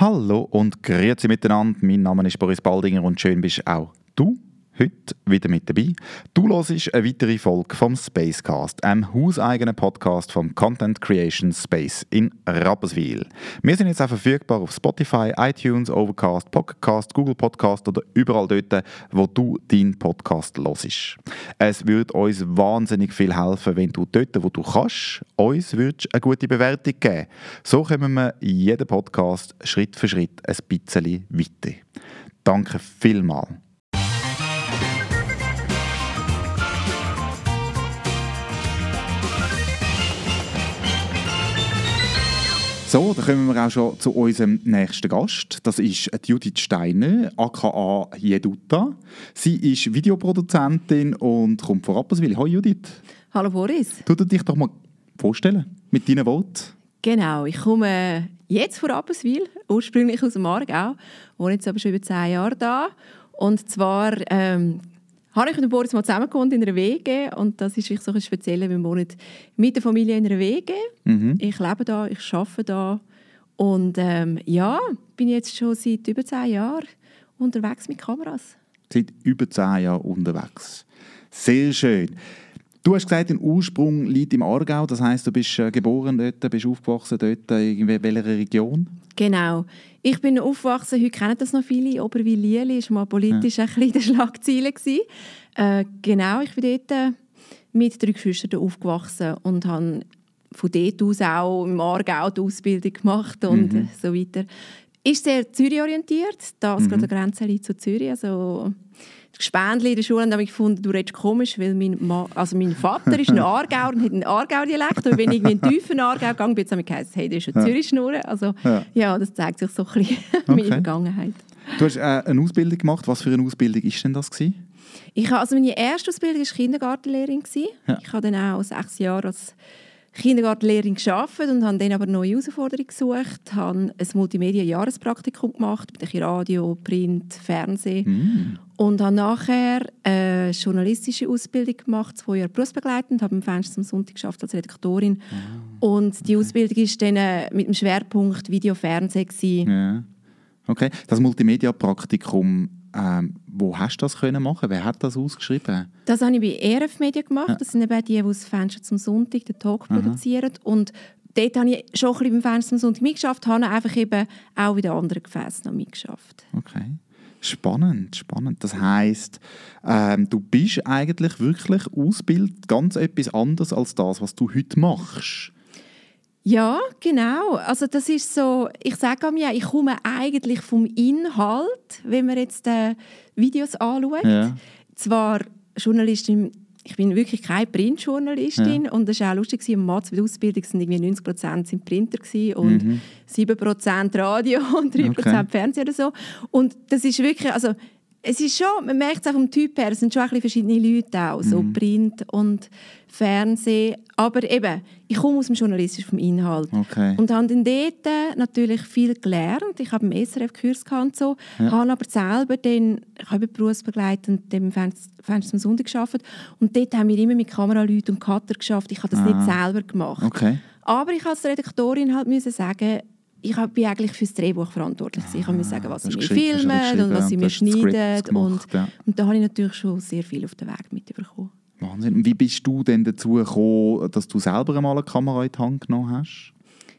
Hallo und grüezi miteinander. Mein Name ist Boris Baldinger und schön bist auch du heute wieder mit dabei. Du hörst eine weitere Folge vom Spacecast, einem hauseigenen Podcast vom Content Creation Space in Rapperswil. Wir sind jetzt auch verfügbar auf Spotify, iTunes, Overcast, Podcast, Google Podcast oder überall dort, wo du deinen Podcast hörst. Es würde uns wahnsinnig viel helfen, wenn du dort, wo du kannst, uns würdest eine gute Bewertung geben. So kommen wir jeden Podcast Schritt für Schritt ein bisschen weiter. Danke vielmals. So, dann kommen wir auch schon zu unserem nächsten Gast. Das ist Judith Steiner, aka Jeduta. Sie ist Videoproduzentin und kommt von Rapperswil. Hallo Judith. Hallo Boris. Du dich doch mal vorstellen, mit deinen Worten. Genau, ich komme jetzt von Rapperswil, ursprünglich aus dem Aargau, wohne jetzt aber schon über 10 Jahre da. Und zwar habe ich mit Boris mal zusammen gewohnt in einer WG und das ist wirklich so ein Spezielles. Wir wohnen mit der Familie in einer WG. Ich lebe da, ich arbeite da und bin jetzt schon seit über 10 Jahren unterwegs mit Kameras. Seit über 10 Jahren unterwegs. Sehr schön. Du hast gesagt, dein Ursprung liegt im Aargau, das heisst, du bist geboren dort, bist aufgewachsen dort, in welcher Region? Genau. Ich bin aufgewachsen, heute kennen das noch viele, Oberwil-Lieli war mal politisch ein bisschen in den Schlagzeilen. Genau, ich bin dort mit 3 Geschwistern aufgewachsen und habe von dort aus auch im Aargau die Ausbildung gemacht und so weiter. Ist sehr Zürich-orientiert, da es gerade an der Grenze liegt zu Zürich. Also, die Gespendli in der Schule haben gefunden, du redest komisch, weil mein Vater ist ein Aargauer und hat einen Aargau-Dialekt. Und wenn ich in einen tiefen Aargau gegangen bin, habe ich gesagt, hey, das ist eine Zürich-Schnurre. Also, das zeigt sich so ein bisschen meine Vergangenheit. Du hast eine Ausbildung gemacht. Was für eine Ausbildung war denn das? Meine erste Ausbildung war Kindergartenlehrerin. Ja. Ich habe dann auch 6 Jahre als Kindergartenlehrerin gearbeitet und habe dann aber neue Herausforderungen gesucht. Ich habe ein Multimedia-Jahrespraktikum gemacht, mit Radio, Print, Fernsehen. Und habe nachher eine journalistische Ausbildung gemacht, 2 Jahre berufsbegleitend, habe im Fenster am Sonntag geschafft als Redaktorin. Und die Ausbildung war dann mit dem Schwerpunkt Video, Fernsehen. Ja. Okay. Das Multimedia-Praktikum, wo hast du das machen? Wer hat das ausgeschrieben? Das habe ich bei ERF Media gemacht. Das sind eben die das Fenster zum Sonntag, den Talk produzieren. Und dort habe ich schon ein bisschen beim Fenster zum Sonntag mitgeschafft, habe einfach eben auch in den anderen Gefäßen noch mitgeschafft. Okay. Spannend. Das heisst, du bist eigentlich wirklich ausgebildet ganz etwas anderes als das, was du heute machst. Ja, genau. Also das ist so, ich sage mir, ich komme eigentlich vom Inhalt, wenn man jetzt Videos anschaut. Ja. Zwar Journalistin, ich bin wirklich keine Printjournalistin und das war auch lustig, am Matz bei der Ausbildung waren irgendwie 90% Printer und 7% Radio und 3% Fernsehen oder so. Und das ist wirklich, also es ist schon, man merkt es auch vom Typ her, es sind schon ein bisschen verschiedene Leute auch, so Print und Fernsehen. Aber eben, ich komme aus dem Journalistischen, vom Inhalt. Okay. Und habe dann dort natürlich viel gelernt. Ich habe im SRF-Kurs gehabt, so, habe aber selber dann, ich habe berufsbegleitend im Fenster am Sonntag gearbeitet. Und dort haben wir immer mit Kameraleuten und Cutter geschafft. Ich habe das nicht selber gemacht. Okay. Aber ich als Redaktorin halt müssen sagen, ich bin eigentlich für das Drehbuch verantwortlich. Ich musste sagen, was sie mir filmen und was sie mir schneiden. Und da habe ich natürlich schon sehr viel auf den Weg mitbekommen. Wahnsinn. Und wie bist du denn dazu gekommen, dass du selber einmal eine Kamera in die Hand genommen hast?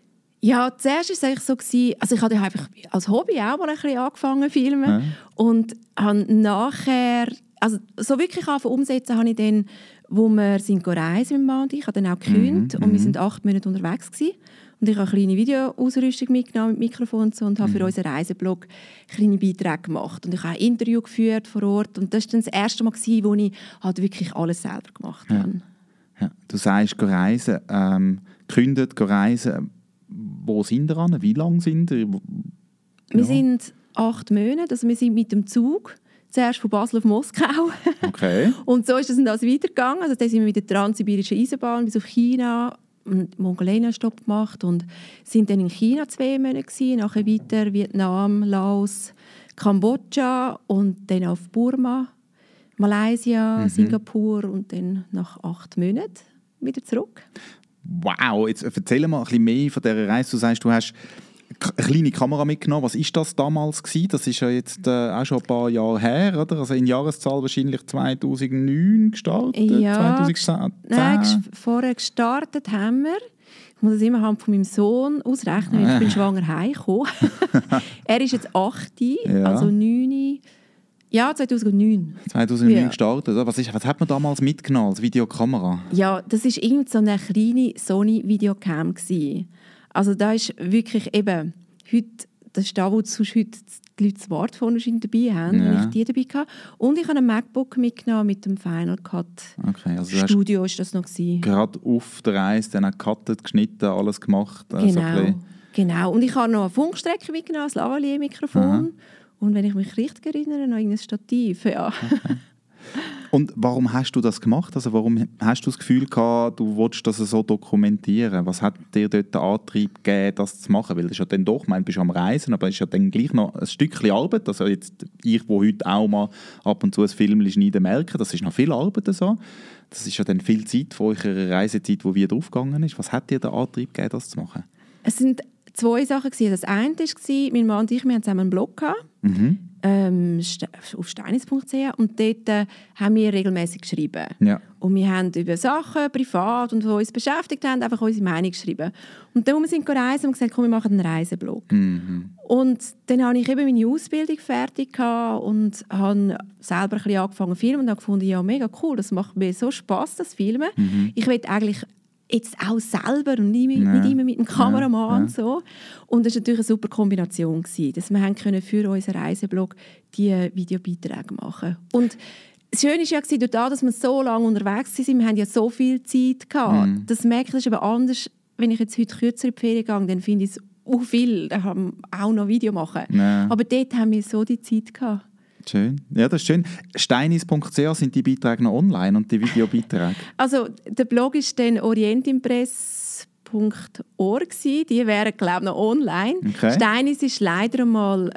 Ja, zuerst war es eigentlich so, also ich habe einfach als Hobby auch mal ein bisschen angefangen zu filmen. Und habe nachher, also so wirklich umsetzen habe ich dann, wo wir sind reisen mit Mann und ich, habe dann auch gekündigt und wir sind 8 Monate unterwegs gewesen. Und ich habe eine kleine Videoausrüstung mitgenommen mit Mikrofon und so und habe für unseren Reiseblog kleine Beiträge gemacht. Und ich habe ein Interview geführt vor Ort. Und das war dann das erste Mal, wo ich halt wirklich alles selber gemacht habe. Ja. Du sagst, reisen, gekündigt, reisen. Wo sind ihr an? Wie lange sind ihr? Wir sind 8 Monate. Also wir sind mit dem Zug zuerst von Basel auf Moskau. Okay. Und so ist das dann weitergegangen. Also dann sind wir mit der Transsibirischen Eisenbahn bis auf China und Mongolei-Stopp gemacht und sind dann in China 2 Monate gewesen, nachher weiter Vietnam, Laos, Kambodscha und dann auf Burma, Malaysia, Singapur und dann nach 8 Monaten wieder zurück. Wow, jetzt erzähl mal ein bisschen mehr von dieser Reise. Du sagst, du hast eine kleine Kamera mitgenommen. Was war das damals gewesen? Das ist ja jetzt auch schon ein paar Jahre her, oder? Also in Jahreszahl wahrscheinlich 2009 gestartet? Ja, 2010? Nein, vorher gestartet haben wir. Ich muss das immer von meinem Sohn ausrechnen, weil ich bin schwanger heimgekommen. Er ist jetzt 8, also 9. Ja, 2009. 2009 gestartet. Was hat man damals mitgenommen als Videokamera? Ja, das war irgendwie so eine kleine Sony-Videocam. Also da ist wirklich eben, heute, das ist da, wo sonst heute die Leute Smartphone dabei haben, ja. Ich die dabei hatte. Und ich habe einen MacBook mitgenommen mit dem Final Cut. Okay, also Studio ist das noch gewesen. Gerade auf der Reise, dann auch gecuttet, geschnitten, alles gemacht. Genau. Und ich habe noch eine Funkstrecke mitgenommen, ein Lavalier-Mikrofon. Und wenn ich mich richtig erinnere, noch ein Stativ. Ja. Okay. Und warum hast du das gemacht? Also warum hast du das Gefühl gehabt, du wolltest das so dokumentieren? Was hat dir dort den Antrieb gegeben, das zu machen? Weil das ist ja dann doch, ich meine, du bist am Reisen, aber es ist ja dann gleich noch ein Stückchen Arbeit. Also jetzt ich, wo heute auch mal ab und zu ein Film schneiden, merke, das ist noch viel Arbeit. So. Das ist ja dann viel Zeit von eurer Reisezeit, die wieder draufgegangen ist. Was hat dir den Antrieb gegeben, das zu machen? Es sind 2 Sachen. Das eine war, mein Mann und ich, wir hatten zusammen einen Blog gehabt, auf steinis.ch, und dort haben wir regelmäßig geschrieben. Ja. Und wir haben über Sachen, privat und die uns beschäftigt haben, einfach unsere Meinung geschrieben. Und dann, als wir reisen, haben wir gesagt, komm, wir machen einen Reiseblog. Mhm. Und dann habe ich eben meine Ausbildung fertig gehabt und habe selber ein bisschen angefangen zu filmen und habe gefunden, ja, mega cool, das macht mir so Spass, das Filmen. Mhm. Ich will eigentlich jetzt auch selber und nicht immer mit dem Kameramann und so. Und das war natürlich eine super Kombination, dass wir für unseren Reiseblog diese Videobeiträge machen. Und das Schöne war ja, dass wir so lange unterwegs waren, wir haben ja so viel Zeit gehabt. Das merke ich aber anders, wenn ich jetzt heute kürzer in die Ferien gehe, dann finde ich es auch viel, da haben wir auch noch Video machen. Ja. Aber dort haben wir so die Zeit gehabt. Schön. Ja, das ist schön. Steinis.ch sind die Beiträge noch online und die Videobeiträge? Also der Blog ist dann orientimpress.org. Die wären, glaube ich, noch online. Okay. Steinis ist leider mal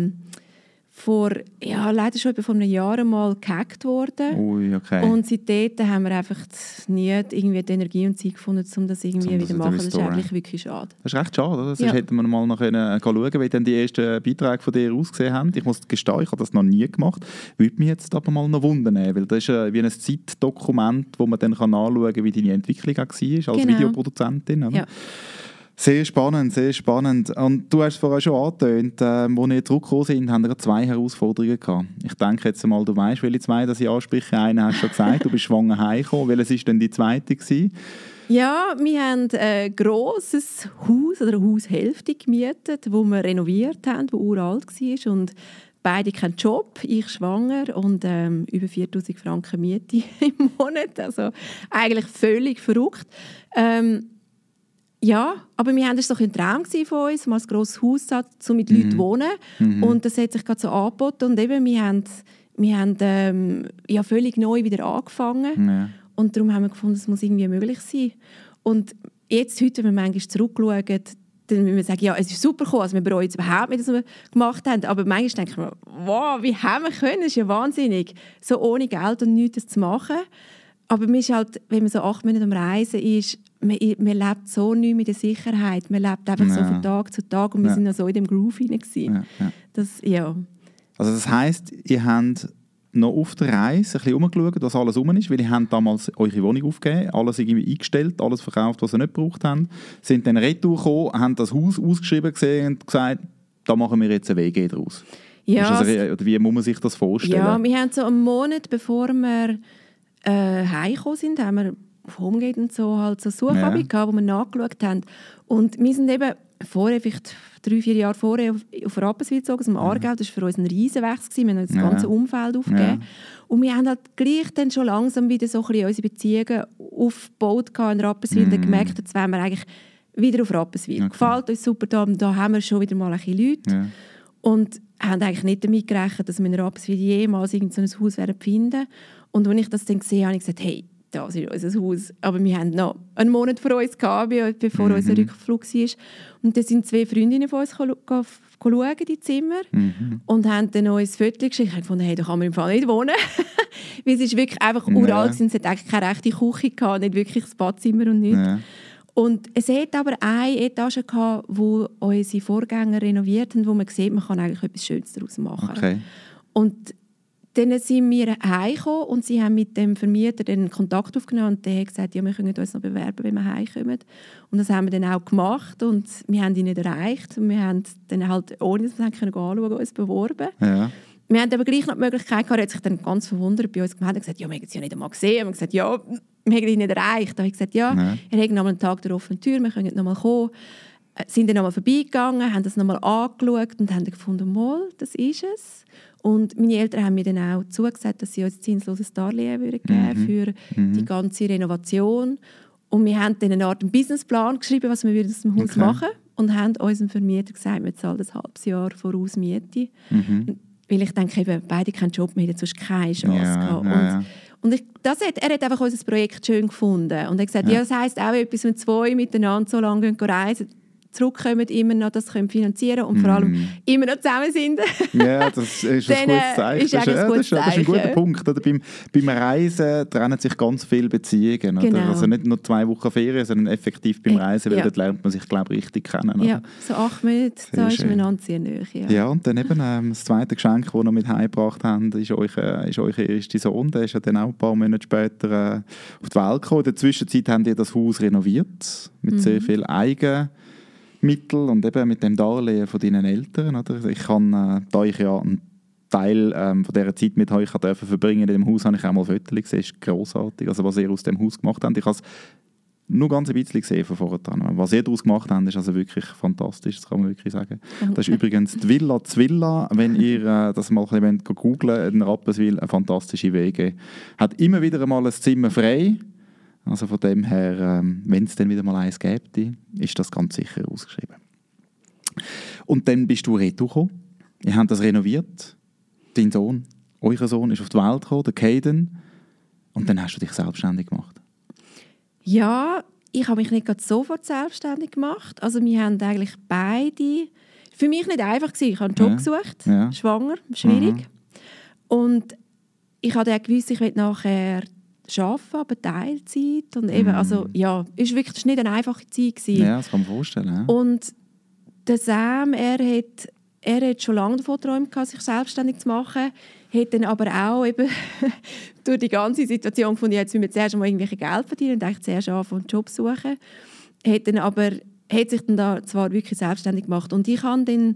leider schon vor einem Jahr mal gehackt worden. Ui, okay. Und seitdem haben wir einfach nie irgendwie die Energie und Zeit gefunden, um das irgendwie wieder zu machen. Das ist eigentlich wirklich schade. Das ist recht schade, oder? Sonst hätten wir mal noch schauen, wie dann die ersten Beiträge von dir ausgesehen haben. Ich muss gestehen, ich habe das noch nie gemacht. Würde mich jetzt aber mal noch wundern, weil das ist wie ein Zeitdokument, wo man dann anschauen kann, wie deine Entwicklung war als Videoproduzentin. Oder? Ja. Sehr spannend, sehr spannend. Und du hast es vorher schon angetönt, als wir zurückgekommen sind, haben wir 2 Herausforderungen gehabt. Ich denke jetzt mal, du weißt, welche 2 das ich anspreche. Eine hast du schon gesagt, du bist schwanger heimgekommen. Welches war denn die zweite gewesen? Ja, wir haben ein grosses Haus oder eine Haushälfte gemietet, das wir renoviert haben, das uralt war. Und beide keinen Job, ich schwanger und über 4'000 Franken Miete im Monat. Also eigentlich völlig verrückt. Ja, aber wir haben das doch ein Traum von uns, mal ein grosses Haus so mit Leuten zu wohnen. Und das hat sich gerade so angeboten. Und eben, wir haben völlig neu wieder angefangen. Ja. Und darum haben wir gefunden, es muss irgendwie möglich sein. Und jetzt, heute, wenn wir manchmal zurückschauen, dann müssen wir sagen, ja, es ist super gekommen, also wir bereuen jetzt überhaupt nicht, was wir gemacht haben. Aber manchmal denken wir, wow, wie haben wir können? Das ist ja wahnsinnig, so ohne Geld und nichts zu machen. Aber man ist halt, wenn man so 8 Monate am Reisen ist, man lebt so nicht mit der Sicherheit. Man lebt einfach so von Tag zu Tag und wir sind noch so in dem Groove hinein. Also das heisst, ihr habt noch auf der Reise ein bisschen umgeschaut, was alles rum ist, weil ihr habt damals eure Wohnung aufgegeben, alles irgendwie eingestellt, alles verkauft, was ihr nicht gebraucht habt, sind dann retour gekommen, haben das Haus ausgeschrieben gesehen und gesagt, da machen wir jetzt eine WG draus. Ja, wie muss man sich das vorstellen? Ja, wir haben so einen Monat, bevor wir heimgekommen sind, haben wir auf Homegate und so halt so Sucharbeit gehabt, wo wir nachgeschaut haben. Und wir sind eben vorher, vielleicht 3-4 Jahre vorher, auf Rapperswil gezogen, also im Aargau. Das war für uns ein Riesenwechsel. Wir haben das ganze Umfeld aufgegeben. Und wir haben halt gleich dann schon langsam wieder so ein bisschen unsere Beziehungen aufgebaut in Rapperswil und gemerkt, jetzt wollen wir eigentlich wieder auf Rapperswil. Okay. Gefällt uns super da haben wir schon wieder mal ein bisschen Leute. Ja. Und haben eigentlich nicht damit gerechnet, dass wir in Rapperswil jemals irgend so ein Haus finden werden. Und als ich das dann gesehen habe, habe ich gesagt, hey, das ist unser Haus. Aber wir haben noch einen Monat vor uns gehabt, bevor unser Rückflug war. Und dann sind 2 Freundinnen von uns schauen, die Zimmer, und haben dann uns Fotos geschickt. Ich habe gefunden, hey, da kann man im Fall nicht wohnen. Weil es ist wirklich einfach uralt. Es hat eigentlich keine rechte Küche gehabt, nicht wirklich das Badzimmer und nichts. Ja. Und es hat aber eine Etage gehabt, wo unsere Vorgänger renoviert haben, wo man sieht, man kann eigentlich etwas Schönes daraus machen. Okay. Und dann sind wir heimgekommen und sie haben mit dem Vermieter den Kontakt aufgenommen und der hat gesagt, ja, wir können uns noch bewerben, wenn wir heimkommen. Und das haben wir dann auch gemacht und wir haben ihn nicht erreicht. Und wir haben dann halt, ohne dass wir es anschauen können, uns beworben. Ja. Wir haben aber gleich noch die Möglichkeit gehabt, er hat sich dann ganz verwundert bei uns gemeldet und gesagt, ja, wir haben es ja nicht einmal gesehen. Wir haben gesagt, ja, wir haben ihn nicht erreicht. Da habe ich gesagt, ja, er hat noch einen Tag der offenen Tür, wir können noch mal kommen. Sind dann noch mal vorbeigegangen, haben das noch mal angeschaut und haben gefunden, mal, das ist es. Und meine Eltern haben mir dann auch zugesagt, dass sie uns zinsloses Darlehen geben würden für die ganze Renovation. Und wir haben dann eine Art Businessplan geschrieben, was wir aus dem Haus machen. Und haben unserem Vermieter gesagt, wir zahlen ein halbes Jahr voraus Miete. Weil ich denke, eben, beide keinen Job mehr, hätten sonst keine Chance gehabt. Und er hat einfach unser Projekt schön gefunden. Und er hat gesagt, ja, das heisst auch etwas, wenn zwei miteinander so lange reisen, zurückkommen, immer noch das können finanzieren und vor allem immer noch zusammen sind. Ja, das ist ein gutes Zeichen. Das ist ein guter Punkt. Oder? Beim Reisen trennen sich ganz viele Beziehungen. Oder? Genau. Also nicht nur 2 Wochen Ferien, sondern effektiv beim Reisen, weil dort lernt man sich, glaube ich, richtig kennen. Oder? Ja, so 8 Monate, da ist man an sehr nahe. Ja, und dann eben das zweite Geschenk, das wir mit heimgebracht haben, ist euer erster Sohn. Der ist ja dann auch ein paar Monate später auf die Welt gekommen. In der Zwischenzeit haben die das Haus renoviert, mit sehr viel Eigenmittel und eben mit dem Darlehen von deinen Eltern. Oder? Ich kann, da ich ja einen Teil von dieser Zeit mit euch verbringen in dem Haus, habe ich auch mal Fotos gesehen. Das ist grossartig, also was ihr aus dem Haus gemacht habt. Ich habe es nur ganz ein bisschen gesehen von vorher. Was ihr daraus gemacht habt, ist also wirklich fantastisch, das kann man wirklich sagen. Das ist übrigens die Villa Zwilla, wenn ihr das mal ein bisschen googlen in Rapperswil, eine fantastische Wege. Hat immer wieder einmal ein Zimmer frei. Also von dem her, wenn es dann wieder mal eins gäbe, ist das ganz sicher ausgeschrieben. Und dann bist du retour gekommen. Ihr habt das renoviert. Dein Sohn, euer Sohn, ist auf die Welt gekommen, der Caden. Und dann hast du dich selbstständig gemacht. Ja, ich habe mich nicht gerade sofort selbstständig gemacht. Also wir haben eigentlich beide... Für mich nicht einfach gewesen. Ich habe einen Job gesucht, schwanger, schwierig. Und ich habe dann gewusst, ich will nachher arbeiten, aber Teilzeit. Und eben, also, ja, es war wirklich nicht eine einfache Zeit gewesen. Ja, das kann man vorstellen. Ja. Und der Sam, er hat schon lange davon geträumt, sich selbstständig zu machen, hat dann aber auch eben durch die ganze Situation gefunden, jetzt müssen wir zuerst mal irgendwelche Geld verdienen und eigentlich zuerst anfangen, einen Job zu suchen. Hat sich dann da zwar wirklich selbstständig gemacht. Und ich habe dann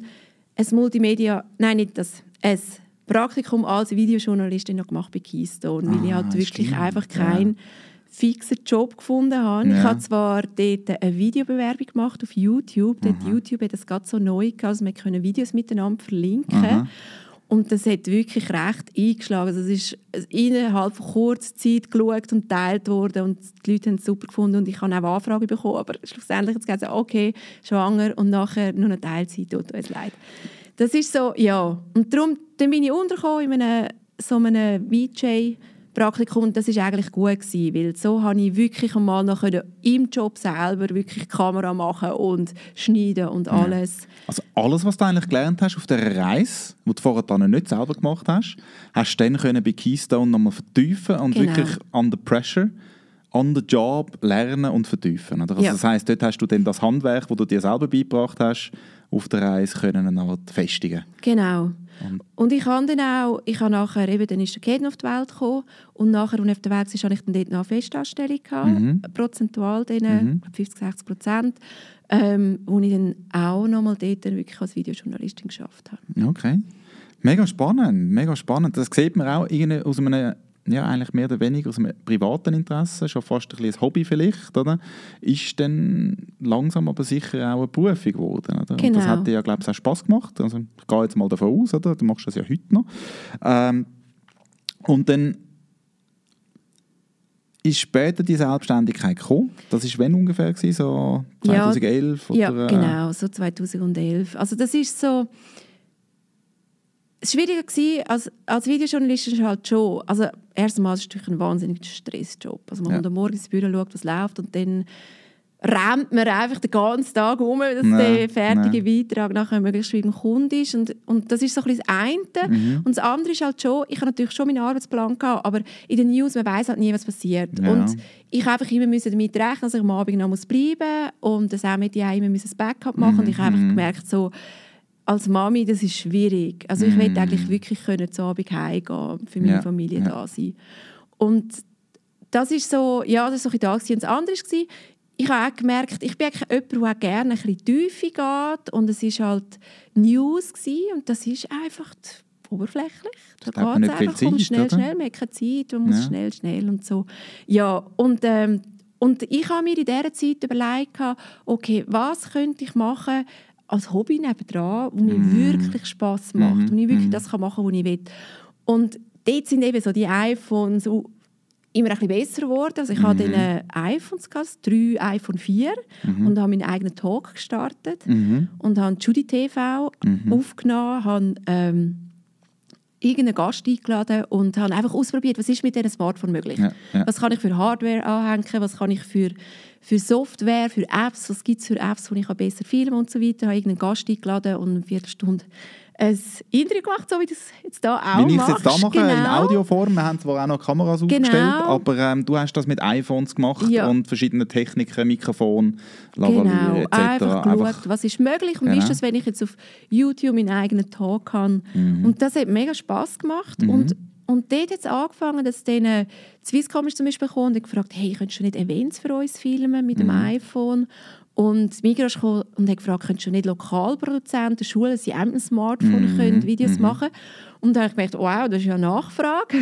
ein Praktikum als Videojournalistin noch gemacht bei Keystone, weil ich halt wirklich einfach keinen fixen Job gefunden habe. Ja. Ich habe zwar dort eine Videobewerbung gemacht auf YouTube. Dort YouTube hat das gerade so neu gehabt, also wir können Videos miteinander verlinken. Und das hat wirklich recht eingeschlagen. Also es ist innerhalb von kurzer Zeit geschaut und geteilt worden und die Leute haben es super gefunden und ich habe auch Anfragen bekommen, aber schlussendlich hat es gesagt, okay, schwanger und nachher nur eine Teilzeit, tut uns leid. Das ist so, ja. Und darum dann bin ich untergekommen in einem VJ-Praktikum und das war eigentlich gut gewesen, weil so konnte ich wirklich einmal noch im Job selber wirklich Kamera machen und schneiden und alles. Also alles, was du eigentlich gelernt hast auf dieser Reise, die du vorher nicht selber gemacht hast, hast du dann bei Keystone nochmal vertiefen und wirklich under pressure, on the job lernen und vertiefen. Oder? Also das heisst, dort hast du dann das Handwerk, das du dir selber beigebracht hast, auf der Reise können festigen. Genau. Und ich habe nachher, eben, dann ist der Caden auf die Welt gekommen und nachher, als er auf der Welt war, hatte ich dann dort noch eine Festanstellung gehabt, prozentual, 50-60%, wo ich dann auch nochmal dort wirklich als Videojournalistin geschafft habe. Okay. Mega spannend, mega spannend. Das sieht man auch aus einem, ja, eigentlich mehr oder weniger aus einem privaten Interesse, schon fast ein Hobby vielleicht, oder? Ist dann langsam aber sicher auch eine Berufung geworden, oder? Genau. Und das hat dir ja, glaube ich, auch Spass gemacht. Also, ich gehe jetzt mal davon aus, oder? Du machst das ja heute noch. Und dann ist später die Selbstständigkeit gekommen. Das war wann ungefähr? So 2011? Ja, oder, genau, so 2011. Also das ist so... Das Schwierige war, als Videojournalistin halt schon, also erstmal ist es natürlich ein wahnsinniger Stressjob. Also man kommt am Morgen ins Büro, schaut, was läuft und dann rennt man einfach den ganzen Tag dass der fertige Beitrag nachher möglichst beim Kunden ist. Und das ist so ein bisschen das eine. Und das andere ist halt schon, ich habe natürlich schon meinen Arbeitsplan gehabt, aber in den News, man weiss halt nie, was passiert. Ja. Und ich einfach immer damit rechnen, dass ich am Abend noch bleiben muss und das auch mit die immer ein Backup machen. Und ich habe einfach gemerkt, so, als Mami, das ist schwierig. Also ich will eigentlich wirklich können zu Abend heimgehen, für meine Familie da sein. Und das ist so, ja, das war so ein Tag. Und das andere war, ich habe auch gemerkt, ich bin eigentlich jemand, der auch gerne ein bisschen tiefer geht. Und es war halt News gewesen, und das ist einfach oberflächlich. Da geht es einfach schnell, man hat keine Zeit, man muss schnell und so. Ja, und ich habe mir in dieser Zeit überlegt, okay, was könnte ich machen als Hobby nebendran, wo mir wirklich Spass macht, wo ich wirklich das machen kann, was ich will. Und dort sind eben so die iPhones immer ein bisschen besser geworden. Also ich hatte dann iPhones, 3 iPhone 4 und habe meinen eigenen Talk gestartet und habe Judy TV aufgenommen, habe irgendeinen Gast eingeladen und habe einfach ausprobiert, was ist mit diesem Smartphone möglich. Ja. Was kann ich für Hardware anhängen, was kann ich für Software, für Apps, was gibt es für Apps, wo ich besser filmen und so weiter. Ich habe irgendeinen Gast eingeladen und eine Viertelstunde ein Interview gemacht, so wie das jetzt da auch wie ich es jetzt da mache, in Audioform. Wir haben zwar auch noch Kameras aufgestellt, aber du hast das mit iPhones gemacht und verschiedenen Techniken, Mikrofon, Lavalier etc. Einfach geschaut, was ist möglich und wie ist das, wenn ich jetzt auf YouTube meinen eigenen Talk habe. Und das hat mega Spass gemacht. Und dort hat es angefangen, dass dann Swisscom ist zum Beispiel gekommen und gefragt, hey, könntest du nicht Events für uns filmen mit dem iPhone? Und Migros kam und hat gefragt, könntest du nicht Lokalproduzenten, Schulen, sie haben ein Smartphone, können Videos machen. Und dann habe ich gemerkt, wow, das ist ja eine Nachfrage.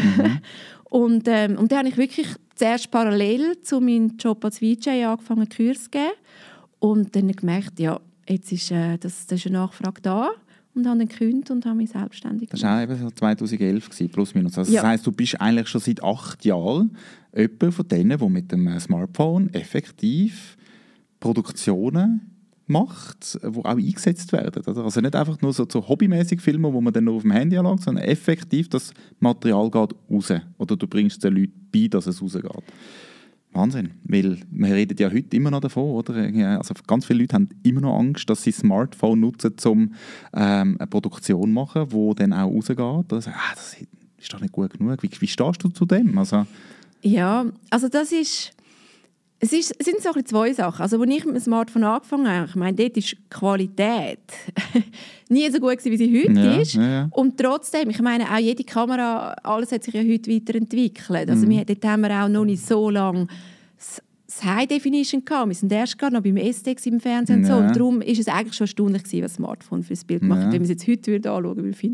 Und dann habe ich wirklich zuerst parallel zu meinem Job als VJ angefangen, Kurse zu geben. Und dann gemerkt, ja, jetzt ist, das ist eine Nachfrage da. Und habe dann gekündigt und habe mich selbstständig gemacht. Das war auch eben so 2011, plus minus. Also das heisst, du bist eigentlich schon seit 8 Jahren jemand von denen, der mit dem Smartphone effektiv Produktionen macht, die auch eingesetzt werden. Also nicht einfach nur so hobbymäßig Filmen, wo man dann nur auf dem Handy anschaut, sondern effektiv das Material geht raus. Oder du bringst den Leuten bei, dass es rausgeht. Wahnsinn, weil wir reden ja heute immer noch davon, oder? Also ganz viele Leute haben immer noch Angst, dass sie Smartphone nutzen, um eine Produktion zu machen, die dann auch rausgeht. Also, das ist doch nicht gut genug. Wie stehst du zu dem? Also, ja, also das ist... Es sind so zwei Sachen. Also, als ich mit dem Smartphone angefangen habe, ich meine, dort ist die Qualität nie so gut gewesen, wie sie heute ist. Ja. Und trotzdem, ich meine, auch jede Kamera, alles hat sich ja heute weiterentwickelt. Also, dort haben wir auch noch nicht so lange das High Definition gehabt. Wir sind erst gerade noch beim STX im Fernsehen und so. Und darum war es eigentlich schon erstaunlich gewesen, was das Smartphone für das Bild macht. Wenn wir es jetzt heute anschauen würde, finde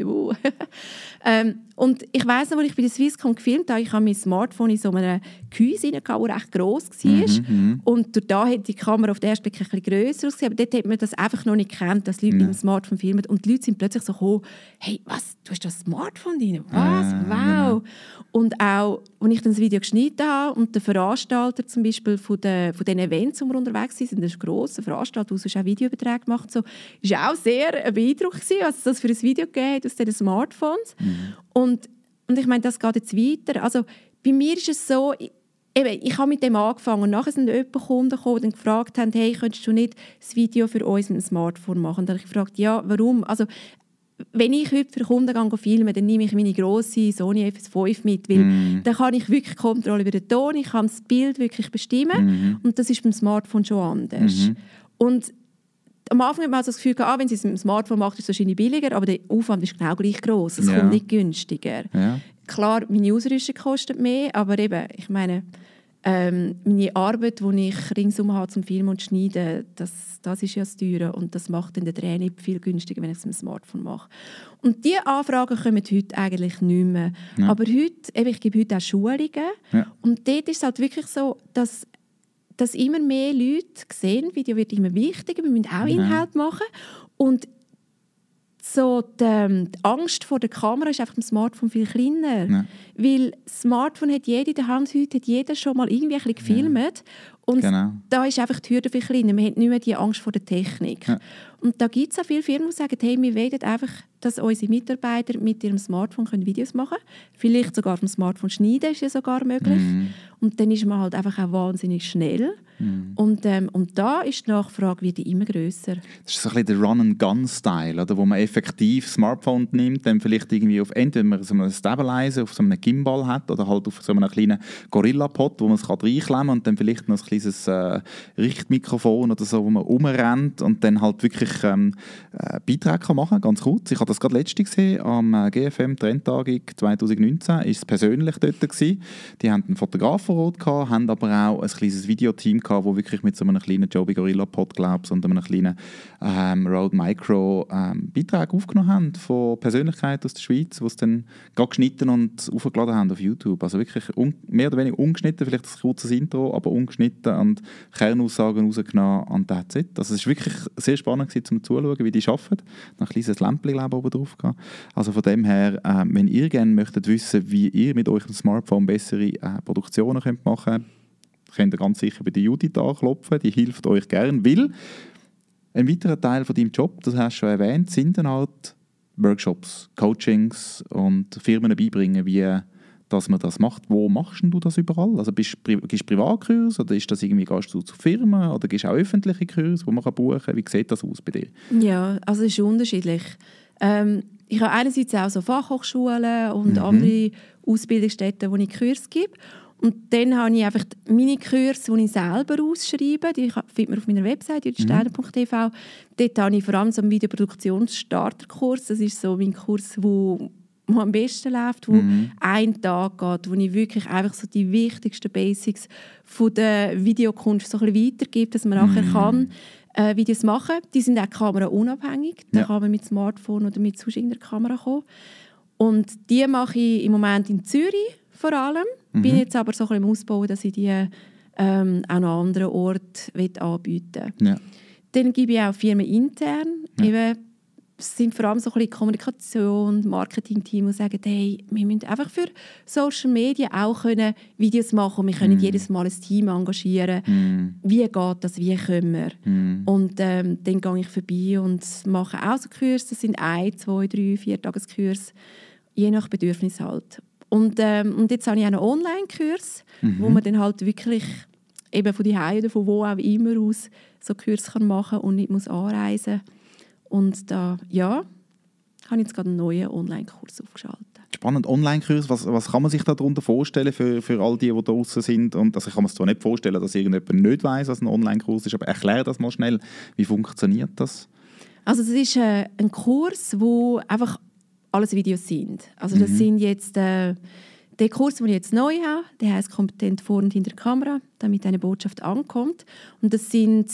ich, und ich weiss noch, als ich bei der Swisscom gefilmt habe, ich habe mein Smartphone in so einem Gehäuse rein, das recht gross war. Und durch da hat die Kamera auf den ersten Blick ein bisschen grösser ausgesehen. Aber dort hat man das einfach noch nicht gekannt, dass Leute mit dem Smartphone filmen. Und die Leute sind plötzlich so gekommen, hey, was, du hast das Smartphone drin? Was? Wow! Und auch, als ich dann das Video geschnitten habe und der Veranstalter zum Beispiel von den Events, wo wir unterwegs sind, das ist ein grosser Veranstalter, der sonst auch Videoüberträge macht, so, war auch sehr beeindruckt, was es das für ein Video gegeben hat aus diesen Smartphones. Und ich meine, das geht jetzt weiter. Also bei mir ist es so, ich habe mit dem angefangen und nachher sind Kunden gekommen, die dann gefragt haben, hey, könntest du nicht das Video für uns mit dem Smartphone machen? Und dann habe ich gefragt, ja, warum? Also wenn ich heute für Kunden filme, dann nehme ich meine grosse Sony FS5 mit, weil dann kann ich wirklich Kontrolle über den Ton, ich kann das Bild wirklich bestimmen und das ist beim Smartphone schon anders. Und am Anfang hat man also das Gefühl gehabt, wenn sie es mit dem Smartphone macht, ist es wahrscheinlich billiger, aber der Aufwand ist genau gleich gross. Es kommt nicht günstiger. Ja. Klar, meine Ausrüstung kostet mehr, aber eben, ich meine, meine Arbeit, die ich ringsum habe zum Filmen und Schneiden, das ist ja das Teure und das macht dann den Dreh nicht viel günstiger, wenn ich es mit dem Smartphone mache. Und diese Anfragen kommen heute eigentlich nicht mehr. Ja. Aber heute, ich gebe heute auch Schulungen und dort ist es halt wirklich so, dass immer mehr Leute sehen, Video wird immer wichtiger, wir müssen auch Inhalt machen und so die Angst vor der Kamera ist einfach im Smartphone viel kleiner. Ja. Weil das Smartphone hat jeder in der Hand, heute hat jeder schon mal irgendwie ein bisschen gefilmt. Und da ist einfach die Hürde viel kleiner. Man hat nicht mehr die Angst vor der Technik. Ja. Und da gibt es auch viele Firmen, die sagen, hey, wir wollen einfach, dass unsere Mitarbeiter mit ihrem Smartphone Videos machen können. Vielleicht sogar auf dem Smartphone schneiden ist ja sogar möglich. Und dann ist man halt einfach auch wahnsinnig schnell. Und da ist die Nachfrage wieder immer grösser. Das ist so ein bisschen der Run-and-Gun-Style, oder? Wo man effektiv das Smartphone nimmt, dann vielleicht irgendwie auf entweder man so einen Stabilizer auf so einem Gimbal hat oder halt auf so einem kleinen Gorilla-Pod, wo man es reinklemmen kann und dann vielleicht noch ein kleines Richtmikrofon oder so, wo man rumrennt und dann halt wirklich Beiträge machen kann, ganz kurz. Ich habe das gerade letztens gesehen, am GFM Trendtagung 2019, ist es persönlich dort gewesen. Die haben einen Fotograf vor Ort gehabt, haben aber auch ein kleines Videoteam gehabt, wo wirklich mit so einem kleinen Joby Gorilla Pod, glaube ich, und einem kleinen Rode Micro Beiträge aufgenommen haben von Persönlichkeiten aus der Schweiz, die es dann gerade geschnitten und aufgeladen haben auf YouTube. Also wirklich mehr oder weniger ungeschnitten, vielleicht ein kurzes Intro, aber ungeschnitten und Kernaussagen rausgenommen und that's it. Also es war wirklich sehr spannend gewesen, zum Zuschauen, wie die arbeiten. Noch ein kleines Lämpchen oben drauf gehabt. Also von dem her, wenn ihr gerne möchtet wissen, wie ihr mit eurem Smartphone bessere Produktionen könnt machen könnt ihr ganz sicher bei der Judith anklopfen. Die hilft euch gerne, weil ein weiterer Teil von deinem Job, das hast du schon erwähnt, sind dann halt Workshops, Coachings und Firmen beibringen, wie dass man das macht. Wo machst du das überall? Also gehst du Privatkurse oder ist das irgendwie, gehst du zu Firmen oder gehst du auch öffentliche Kurse, die man buchen kann? Wie sieht das aus bei dir? Ja, also es ist unterschiedlich. Ich habe einerseits auch so Fachhochschulen und andere Ausbildungsstätten, wo ich Kurse gebe. Und dann habe ich einfach meine Kurse, die ich selber ausschreibe. Die findet man auf meiner Website, judithsteiner.tv. Dort habe ich vor allem so einen Videoproduktionsstarterkurs. Das ist so mein Kurs, wo am besten läuft, wo einen Tag geht, wo ich wirklich einfach so die wichtigsten Basics von der Videokunst so ein bisschen weitergebe, dass man nachher kann Videos machen. Die sind auch kameraunabhängig. Da kann man mit Smartphone oder mit sonst irgendeiner Kamera kommen. Und die mache ich im Moment in Zürich vor allem. Bin jetzt aber so ein bisschen im Ausbau, dass ich die auch noch an anderen Orten anbieten will. Ja. Dann gebe ich auch Firmen intern. Eben, es sind vor allem so ein bisschen Kommunikation, Marketing-Team, die sagen, hey, wir müssen einfach für Social Media auch können Videos machen und wir können jedes Mal ein Team engagieren. Wie geht das, wie können wir? Und dann gehe ich vorbei und mache auch so Kurse. Das sind 1, 2, 3, 4 Tageskurse, je nach Bedürfnis halt. Und jetzt habe ich auch einen Online-Kurs, wo man dann halt wirklich eben von zu Hause oder von wo auch immer aus so Kurse machen kann und nicht muss anreisen. Und da, ja, habe ich jetzt gerade einen neuen Online-Kurs aufgeschaltet. Spannend, Online-Kurs, was kann man sich darunter vorstellen für all die draußen sind? Und also ich kann mir zwar nicht vorstellen, dass irgendjemand nicht weiss, was ein Online-Kurs ist, aber erklär das mal schnell. Wie funktioniert das? Also das ist ein Kurs, wo einfach alles Videos sind. Also das sind jetzt der Kurs, den ich jetzt neu habe, der heisst «Kompetent vor und hinter der Kamera», damit eine Botschaft ankommt. Und das sind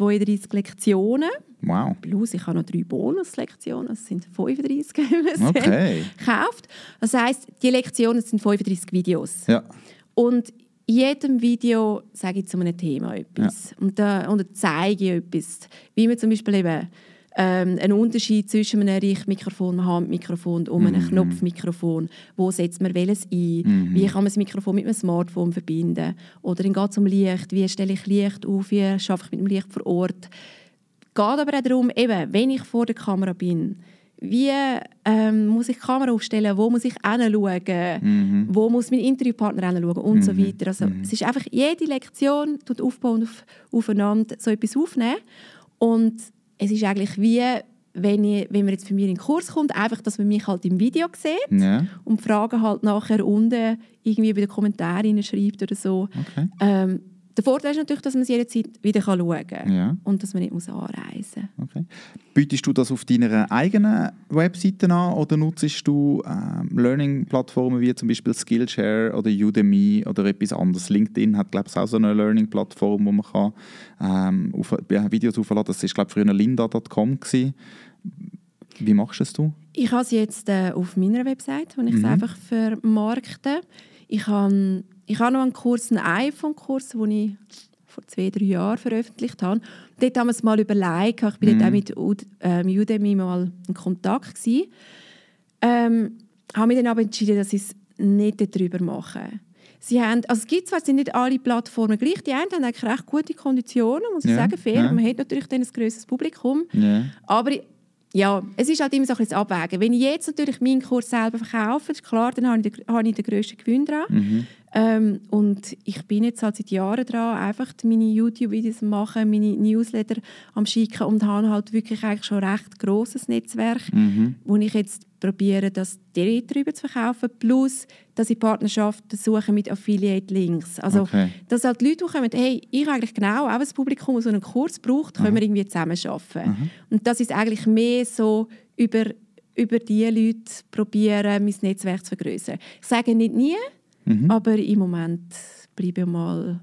32 Lektionen. Wow. Plus, ich habe noch 3 Bonuslektionen, das sind 35, wenn man es kauft. Das heisst, die Lektionen sind 35 Videos. Ja. Und in jedem Video sage ich zu einem Thema etwas. Ja. Und da zeige ich etwas. Wie man zum Beispiel eben einen Unterschied zwischen einem Richtmikrofon, einem Handmikrofon und einem Knopfmikrofon. Wo setzt man welches ein? Wie kann man das Mikrofon mit einem Smartphone verbinden? Oder dann geht es um Licht. Wie stelle ich Licht auf? Wie schaffe ich mit dem Licht vor Ort? Es geht aber auch darum, eben, wenn ich vor der Kamera bin, wie muss ich die Kamera aufstellen? Wo muss ich hinschauen? Wo muss mein Interviewpartner hinschauen? Und so weiter. Also, es ist einfach, jede Lektion tut aufbauen aufeinander so etwas aufnehmen. Und es ist eigentlich wie, wenn man jetzt für mich in den Kurs kommt, einfach, dass man mich halt im Video sieht und die Fragen halt nachher unten irgendwie bei den Kommentaren schreibt oder so. Okay. Der Vorteil ist natürlich, dass man es jederzeit wieder schauen kann und dass man nicht anreisen muss. Okay. Bietest du das auf deiner eigenen Webseite an oder nutzt du Learning-Plattformen wie zum Beispiel Skillshare oder Udemy oder etwas anderes? LinkedIn hat, glaube ich, auch so eine Learning-Plattform, wo man kann, Videos aufladen kann. Das war, glaube ich, früher lynda.com. Wie machst du? Ich habe es jetzt auf meiner Website, wo ich es einfach vermarkte. Ich habe noch einen Kurs, einen iPhone-Kurs, den ich vor 2-3 Jahren veröffentlicht habe. Dort haben wir es mal überlegt. Ich war dort auch mit Udemy mal in Kontakt gewesen. Habe mich dann aber entschieden, dass ich es nicht darüber mache. es gibt zwar, sind nicht alle Plattformen gleich, die einen haben eigentlich recht gute Konditionen, muss ich sagen, fair. Man hat natürlich dann ein grösseres Publikum. Aber ja, es ist halt immer so ein bisschen das Abwägen. Wenn ich jetzt natürlich meinen Kurs selber verkaufe, ist klar, dann habe ich den grössten Gewinn dran. Und ich bin jetzt halt seit Jahren dran, einfach meine YouTube-Videos machen, meine Newsletter am Schicken und habe halt wirklich eigentlich schon ein recht grosses Netzwerk, wo ich jetzt probiere, das direkt drüber zu verkaufen, plus, dass ich Partnerschaften suche mit Affiliate-Links. Also, dass halt die Leute, die kommen, hey, ich habe eigentlich genau auch ein Publikum, das so einen Kurs braucht, können wir irgendwie zusammen arbeiten. Und das ist eigentlich mehr so über die Leute probieren, mein Netzwerk zu vergrößern. Ich sage nicht nie, aber im Moment bleibe ich mal,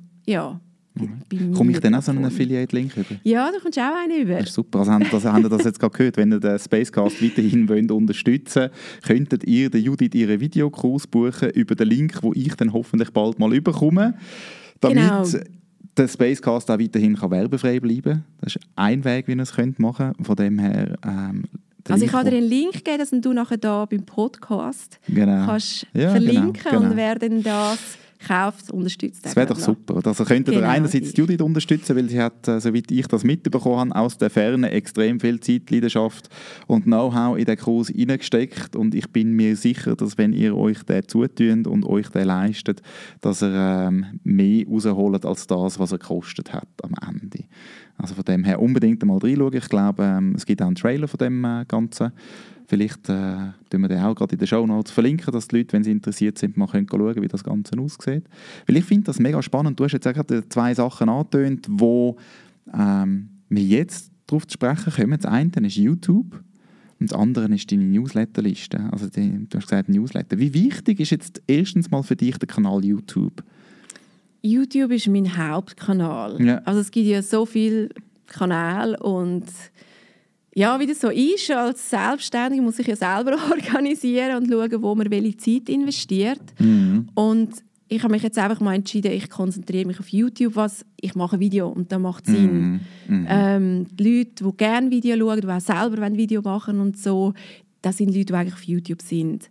Komme ich dann auch so einen Affiliate-Link über? Ja, da kommst du auch einen über. Das ist super. Also habt ihr das jetzt gerade gehört? Wenn ihr den Spacecast weiterhin unterstützen wollt, könntet ihr der Judith ihren Videokurs buchen über den Link, den ich dann hoffentlich bald mal bekomme, damit der Spacecast auch weiterhin werbefrei bleiben kann. Das ist ein Weg, wie ihr es machen könnt. Von dem her... ich kann dir einen Link geben, dass du nachher da beim Podcast kannst verlinken und wer dann das kauft, unterstützt. Das wäre doch super. Also könntet ihr einerseits Judith unterstützen, weil sie hat, soweit ich das mitbekommen habe, aus der Ferne extrem viel Zeit, Leidenschaft und Know-how in den Kurs hineingesteckt. Und ich bin mir sicher, dass wenn ihr euch den zutut und euch den leistet, dass ihr mehr rausholt als das, was er gekostet hat am Ende. Also von dem her unbedingt einmal reinschauen. Ich glaube, es gibt auch einen Trailer von dem Ganzen. Vielleicht tun wir den auch gerade in den Shownotes verlinken, dass die Leute, wenn sie interessiert sind, mal schauen können, wie das Ganze aussieht. Weil ich finde das mega spannend. Du hast jetzt auch gerade 2 Sachen angetönt, wo wir jetzt darauf zu sprechen kommen. Das eine ist YouTube und das andere ist deine Newsletterliste. Also du hast gesagt Newsletter. Wie wichtig ist jetzt erstens mal für dich der Kanal YouTube? YouTube ist mein Hauptkanal. Ja. Also es gibt ja so viele Kanäle und ja, wie das so ist, als Selbstständige muss ich ja selber organisieren und schauen, wo man welche Zeit investiert. Und ich habe mich jetzt einfach mal entschieden, ich konzentriere mich auf YouTube, ich mache ein Video und das macht Sinn. Die Leute, die gerne Video schauen, die auch selber Video machen und so, das sind Leute, die eigentlich auf YouTube sind.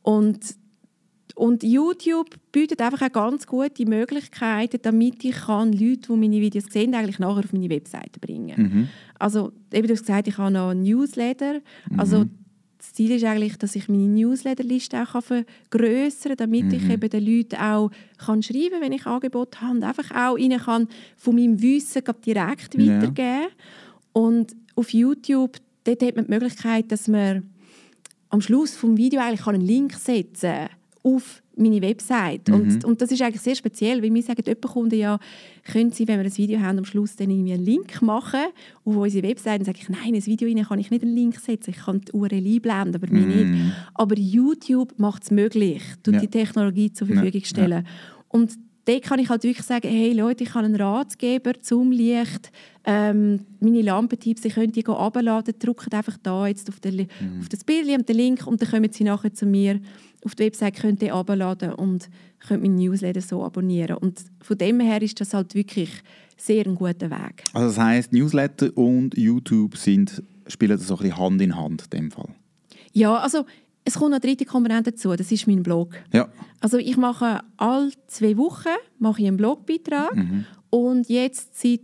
Und YouTube bietet einfach auch ganz gute Möglichkeiten, damit ich Leute, die meine Videos sehen, eigentlich nachher auf meine Webseite bringen. Also, eben, du hast gesagt, ich habe noch einen Newsletter. Also, das Ziel ist eigentlich, dass ich meine Newsletterliste auch vergrössern kann, damit ich eben den Leuten auch schreiben kann, wenn ich Angebote habe und einfach auch ihnen kann von meinem Wissen direkt weitergeben. Und auf YouTube dort hat man die Möglichkeit, dass man am Schluss des Videos eigentlich einen Link setzen kann auf meine Website. Und das ist eigentlich sehr speziell, weil wir sagen, jemand Kunden ja, können Sie, wenn wir ein Video haben, am Schluss dann irgendwie einen Link machen auf unsere Website. Dann sage ich, nein, in ein Video rein kann ich nicht einen Link setzen, ich kann die URL einblenden, aber mir nicht. Aber YouTube macht es möglich, die Technologie zur Verfügung stellen. Und dort kann ich halt wirklich sagen, hey Leute, ich habe einen Ratgeber zum Licht, meine Lampentipps, Sie können die herunterladen, drücken einfach da jetzt auf das Bild und den Link und dann kommen Sie nachher zu mir auf die Website, könnt ihr herunterladen und könnt meinen Newsletter so abonnieren. Und von dem her ist das halt wirklich sehr ein guter Weg. Also das heisst, Newsletter und YouTube spielen das so ein bisschen Hand in Hand in dem Fall? Ja, also es kommt noch eine dritte Komponente dazu, das ist mein Blog. Ja. Also ich mache alle 2 Wochen einen Blogbeitrag und jetzt seit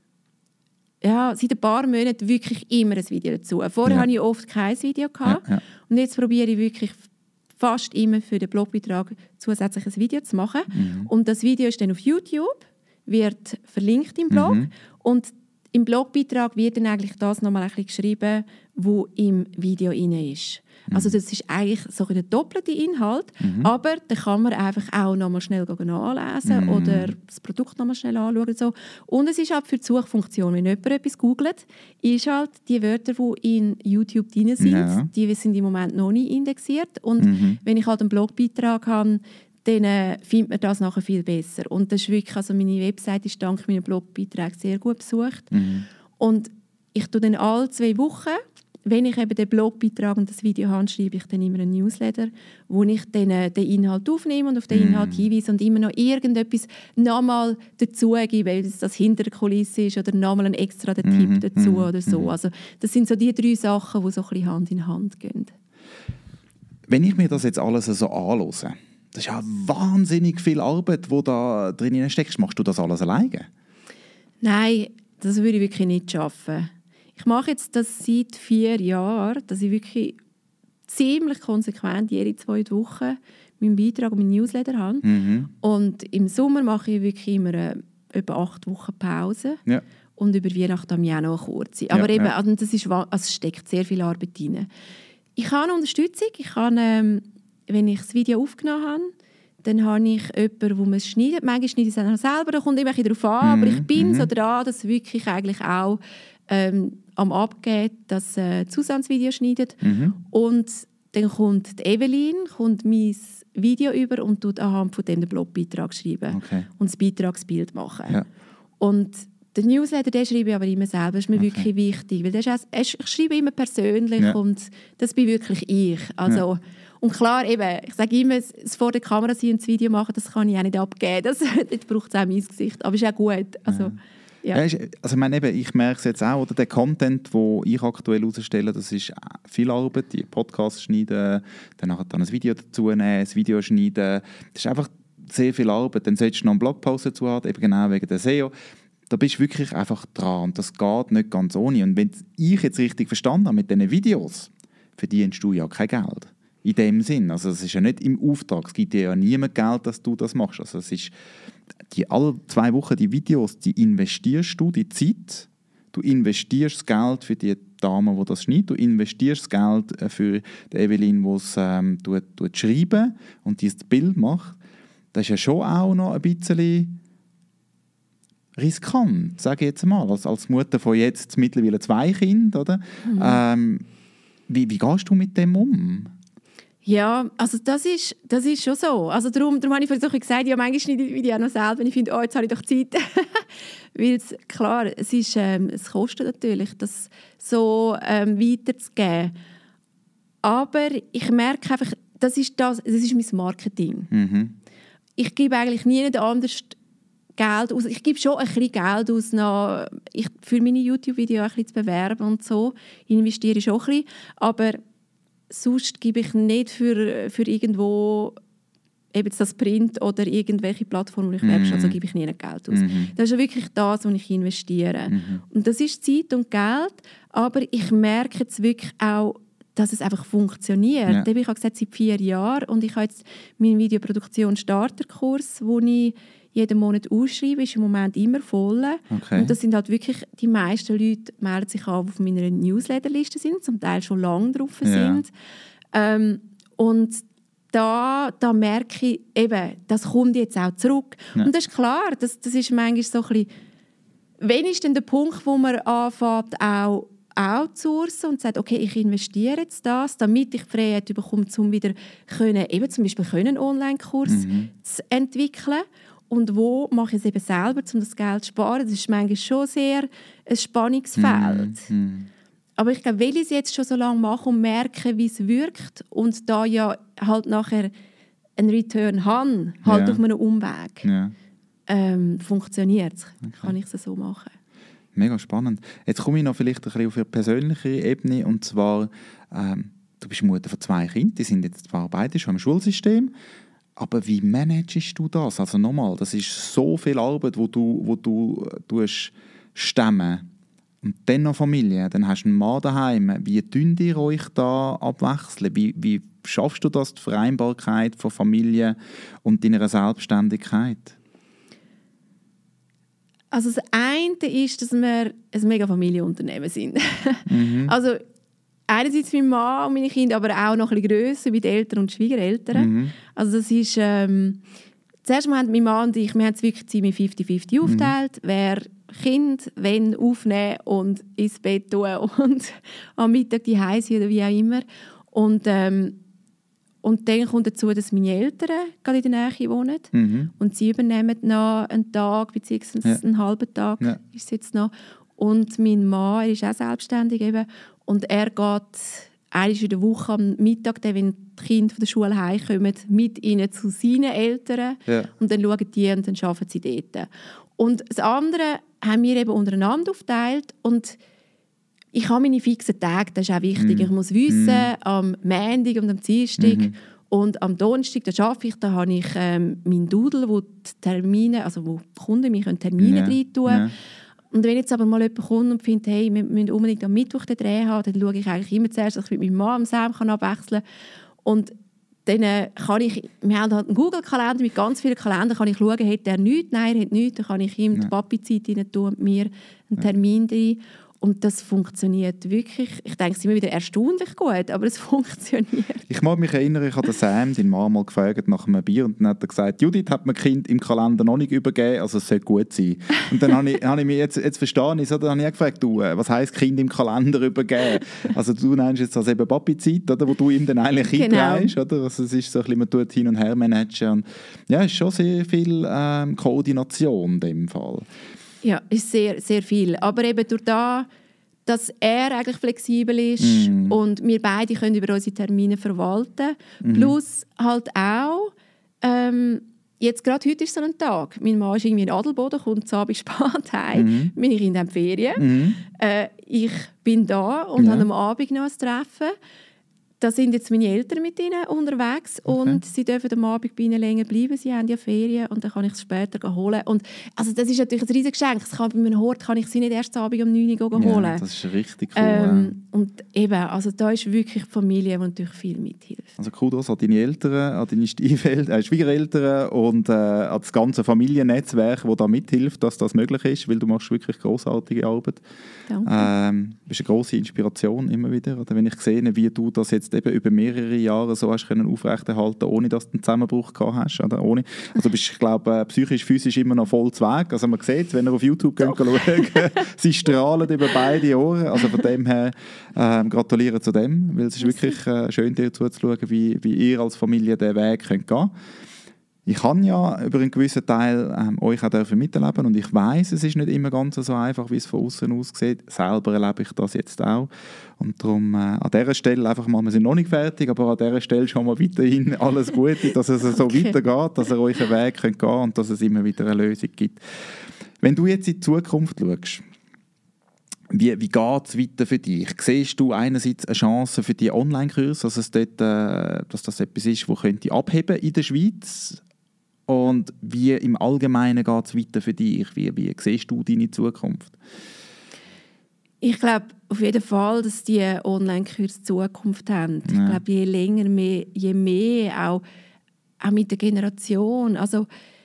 ein paar Monaten wirklich immer ein Video dazu. Vorher hatte ich oft kein Video gehabt, und jetzt probiere ich wirklich fast immer für den Blogbeitrag zusätzlich ein Video zu machen. Und das Video ist dann auf YouTube, wird verlinkt im Blog und im Blogbeitrag wird dann eigentlich das nochmal ein bisschen geschrieben, was im Video drin ist. Also das ist eigentlich so der doppelte Inhalt, aber da kann man einfach auch nochmal schnell nachlesen oder das Produkt nochmal schnell anschauen. So. Und es ist halt für die Suchfunktion, wenn jemand etwas googelt, ist halt die Wörter, die in YouTube drin sind, die sind im Moment noch nicht indexiert. Und wenn ich halt einen Blogbeitrag habe, dann findet man das nachher viel besser. Und das ist wirklich, also meine Website ist dank meiner Blogbeiträgen sehr gut besucht. Und ich tue dann alle 2 Wochen, wenn ich eben den Blogbeitrag und das Video habe, schreibe ich dann immer einen Newsletter, wo ich dann den Inhalt aufnehme und auf den Inhalt hinweise und immer noch irgendetwas nochmal dazu gebe, weil das hinter der Kulisse ist oder nochmal einen extra Tipp dazu oder so. Also das sind so die 3 Sachen, die so ein bisschen Hand in Hand gehen. Wenn ich mir das jetzt alles so anhöre, Das ist ja wahnsinnig viel Arbeit, die da drin steckst. Machst du das alles alleine? Nein, das würde ich wirklich nicht schaffen. Ich mache jetzt das seit 4 Jahren, dass ich wirklich ziemlich konsequent jede 2 Wochen meinen Beitrag und meinen Newsletter habe. Und im Sommer mache ich wirklich immer etwa 8 Wochen Pause. Ja. Und über Weihnachten habe ich auch noch eine kurze. Aber eben, also das ist, also es steckt sehr viel Arbeit rein. Ich habe eine Unterstützung. Ich kann, wenn ich das Video aufgenommen habe, dann habe ich jemanden, der mir schneidet. Manchmal schneide ich es auch selber, da kommt immer darauf an. Aber ich bin so dran, dass wirklich eigentlich auch am Abgehen das Zusatzvideo schneidet. Und dann kommt die Evelyn, kommt mein Video über und tut anhand von dem den Blogbeitrag schreiben und das Beitragsbild machen. Ja. Und den Newsletter, den schreibe ich aber immer selber. Das ist mir wirklich wichtig. Weil ich schreibe immer persönlich und das bin wirklich ich. Also, und klar, eben, ich sage immer, das vor der Kamera sein und das Video machen, das kann ich auch nicht abgeben. Das braucht auch mein Gesicht. Aber ist auch gut. Also, also ich meine, eben, ich merke es jetzt auch, oder der Content, den ich aktuell herausstelle, das ist viel Arbeit, die Podcasts schneiden, dann ein Video dazu nehmen, das Video schneiden. Das ist einfach sehr viel Arbeit. Dann solltest du noch einen Blogpost dazu haben, eben genau wegen der SEO. Da bist du wirklich einfach dran und das geht nicht ganz ohne. Und wenn ich jetzt richtig verstanden habe mit diesen Videos, verdienst du ja kein Geld. In dem Sinn. Also es ist ja nicht im Auftrag. Es gibt dir ja niemand Geld, dass du das machst. Also es ist alle 2 Wochen die Videos, die investierst du, die Zeit. Du investierst das Geld für die Dame, die das schneidet. Du investierst das Geld für die Evelyn, die es schreibt und die das Bild macht. Das ist ja schon auch noch ein bisschen riskant, sage ich jetzt mal, als Mutter von jetzt mittlerweile 2 Kindern, oder? Wie gehst du mit dem um? Ja, also das ist schon so. Also darum habe ich vorhin so gesagt, ja, manchmal schneide ich die Video auch noch selber, wenn ich finde, jetzt habe ich doch Zeit. Weil klar, es kostet natürlich, das so weiterzugeben. Aber ich merke einfach, das ist mein Marketing. Ich gebe eigentlich nie anders Geld aus. Ich gebe schon ein bisschen Geld aus, für meine YouTube-Videos ein bisschen zu bewerben und so. Ich investiere schon ein bisschen. Aber sonst gebe ich nicht für irgendwo eben das Print oder irgendwelche Plattformen, wo ich werbe, also gebe ich nie Geld aus. Das ist wirklich das, was ich investiere. Und das ist Zeit und Geld, aber ich merke jetzt wirklich auch, dass es einfach funktioniert. Ich habe gesagt, seit 4 Jahren und ich habe jetzt meinen Videoproduktion-Starterkurs, wo ich jeden Monat ausschreibe, ist im Moment immer voll. Okay. Und das sind halt wirklich, die meisten Leute melden sich an, die auf meiner Newsletterliste sind, zum Teil schon lange drauf sind. Und da merke ich eben, das kommt jetzt auch zurück. Und das ist klar, das ist manchmal so ein bisschen, wann ist denn der Punkt, wo man anfängt, auch outsourcen und sagt, okay, ich investiere jetzt das, damit ich die Freiheit bekomme, um wieder eben zum Beispiel einen Online-Kurs zu entwickeln. Und wo mache ich es eben selber, um das Geld zu sparen? Das ist manchmal schon sehr ein Spannungsfeld. Aber ich glaube, weil ich es jetzt schon so lange mache und merke, wie es wirkt und da ja halt nachher einen Return habe, halt auf einem Umweg, funktioniert es. Kann ich es so machen. Mega spannend. Jetzt komme ich noch vielleicht ein bisschen auf eine persönliche Ebene. Und zwar, du bist Mutter von 2 Kindern, die sind jetzt zwar beide schon im Schulsystem. Aber wie managest du das? Also nochmal, das ist so viel Arbeit, wo du stemmen. Und dann noch Familie, dann hast du einen Mann daheim. Wie tun ihr euch da abwechseln? Wie schaffst du das, die Vereinbarkeit von Familie und deiner Selbstständigkeit? Also das eine ist, dass wir ein mega Familienunternehmen sind. Also einerseits mein Mann und meine Kinder, aber auch noch ein bisschen grösser mit Eltern und Schwiegereltern. Also das ist, zuerst mal haben mein Mann und ich, wir haben es wirklich ziemlich 50-50 aufgeteilt, wer Kind wenn aufnehmen und ins Bett tun und am Mittag die Hause oder wie auch immer. Und dann kommt dazu, dass meine Eltern gerade in der Nähe wohnen und sie übernehmen noch einen Tag bzw. einen halben Tag ist es jetzt noch. Und mein Mann, er ist auch selbstständig eben, und er geht einmal in der Woche am Mittag, wenn die Kinder von der Schule heimkommen, mit ihnen zu seinen Eltern und dann schauen die und dann arbeiten sie dort. Und das andere haben wir eben untereinander aufgeteilt und ich habe meine fixen Tage, das ist auch wichtig. Ich muss wissen, am Montag und am Dienstag Und am Donnerstag, da arbeite ich, da habe ich meinen Doodle, wo die Termine, also wo die Kunden mich Termine rein tun. Ja. Und wenn jetzt aber mal jemand kommt und findet, hey, wir müssen unbedingt am Mittwoch den Dreh haben, dann schaue ich eigentlich immer zuerst, dass ich mit meinem Mann am Sam abwechseln kann. Und dann kann ich, wir haben halt einen Google-Kalender mit ganz vielen Kalendern, kann ich schauen, hat er nichts? Nein, er hat nichts. Dann kann ich ihm die Papi-Zeit rein tun und mir einen Termin rein. Und das funktioniert wirklich. Ich denke, es ist immer wieder erstaunlich gut, aber es funktioniert. Ich mag mich erinnern, ich habe Sam, deinen Mann, mal gefragt nach einem Bier und dann hat er gesagt, Judith hat mir Kind im Kalender noch nicht übergeben, also es sollte gut sein. Und dann habe ich mich jetzt verstanden, dann habe ich auch gefragt, du, was heisst Kind im Kalender übergeben? Also du nennst jetzt das eben Papi-Zeit, oder, wo du ihm dann eigentlich einträgst, oder? Also es ist so ein bisschen, man tut hin und her managen. Und ja, es ist schon sehr viel Koordination in dem Fall. Ja, ist sehr, sehr viel. Aber eben durch das, dass er eigentlich flexibel ist und wir beide können über unsere Termine verwalten. Plus halt auch, jetzt gerade heute ist so ein Tag. Mein Mann ist irgendwie in Adelboden, kommt zu Abend spät heim. Meine Kinder haben Ferien. Ich bin da und habe am Abend noch ein Treffen. Da sind jetzt meine Eltern mit ihnen unterwegs und sie dürfen am Abend bei ihnen länger bleiben. Sie haben ja Ferien und dann kann ich es später holen. Und also das ist natürlich ein riesiges Geschenk. Bei einem Hort kann ich sie nicht erst am Abend um 9 Uhr holen. Ja, das ist richtig cool. Und eben, also da ist wirklich die Familie, die natürlich viel mithilft. Also Kudos an deine Eltern, an deine Schwiegereltern und an das ganze Familiennetzwerk, das da mithilft, dass das möglich ist, weil du machst wirklich grossartige Arbeit. Danke. Bist eine grosse Inspiration immer wieder. Oder wenn ich sehe, wie du das jetzt eben über mehrere Jahre so hast können aufrechterhalten, ohne dass du einen Zusammenbruch gehabt hast. Oder? Ohne. Also bist, ich glaube, psychisch, physisch immer noch voll zu Weg. Also man sieht, wenn ihr auf YouTube schaut, sie strahlen über beide Ohren. Also von dem her gratuliere zu dem, weil es ist wirklich schön, dir zuzuschauen, wie ihr als Familie den Weg gehen könnt. Ich habe ja über einen gewissen Teil euch auch miterleben und ich weiss, es ist nicht immer ganz so einfach, wie es von außen aussieht. Selber erlebe ich das jetzt auch. Und darum an dieser Stelle einfach mal, wir sind noch nicht fertig, aber an dieser Stelle schon mal weiterhin alles Gute, dass es so weitergeht, dass ihr euren Weg gehen könnt und dass es immer wieder eine Lösung gibt. Wenn du jetzt in die Zukunft schaust, wie geht es weiter für dich? Siehst du einerseits eine Chance für die Online-Kurse, dass das etwas ist, das könnte abheben in der Schweiz? Und wie im Allgemeinen geht es weiter für dich? Wie siehst du deine Zukunft? Ich glaube auf jeden Fall, dass die Online-Kurse Zukunft haben. Ja. Ich glaube, je länger, je mehr, auch mit der Generation. Also,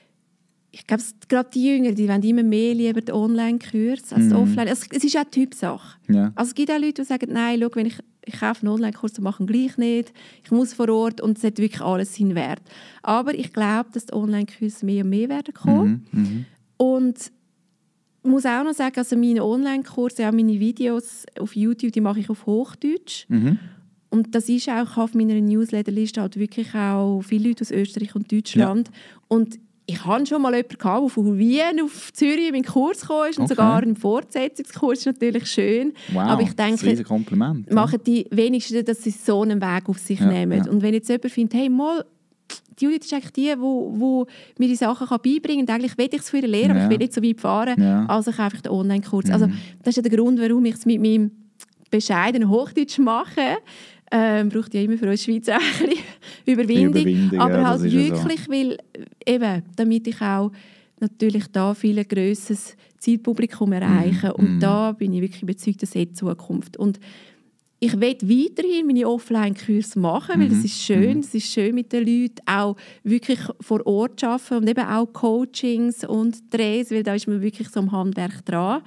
ich glaube, gerade die Jüngeren, die wollen immer mehr lieber die Online-Kurse als die Offline. Also, es ist auch Typsache. Ja. Also, es gibt auch Leute, die sagen, nein, schau, wenn ich kaufe einen Online-Kurs, dann mache ich ihn gleich nicht. Ich muss vor Ort und es hat wirklich alles seinen Wert. Aber ich glaube, dass die Online-Kurse mehr und mehr werden kommen. Und ich muss auch noch sagen, also meine Online-Kurse, auch meine Videos auf YouTube, die mache ich auf Hochdeutsch. Und das ist auch, ich habe auf meiner Newsletterliste halt wirklich auch viele Leute aus Österreich und Deutschland. Ja. Und ich hatte schon mal jemanden, der von Wien auf Zürich in meinen Kurs kam und sogar einen Fortsetzungskurs, ist natürlich schön. Wow, aber ich denke, das ist ein riesiges Kompliment. Machen die wenigsten, dass sie so einen Weg auf sich nehmen. Ja. Und wenn jetzt jemand findet, hey, mal, die Judith ist eigentlich die mir die Sachen beibringen kann. Eigentlich will ich es für ihr lernen, aber ich will nicht so weit fahren. Ja. Also ich einfach den Online-Kurs. Also das ist ja der Grund, warum ich es mit meinem bescheidenen Hochdeutsch mache. Braucht ja immer für uns Schweizer ein bisschen Überwindung. Aber halt wirklich, so. Weil eben, damit ich auch natürlich da viel grösseres Zielpublikum erreiche. Und da bin ich wirklich überzeugt, dass es Zukunft. Und ich will weiterhin meine Offline-Kurse machen, weil das ist schön. Es ist schön mit den Leuten auch wirklich vor Ort zu arbeiten und eben auch Coachings und Drehs, weil da ist man wirklich so am Handwerk dran.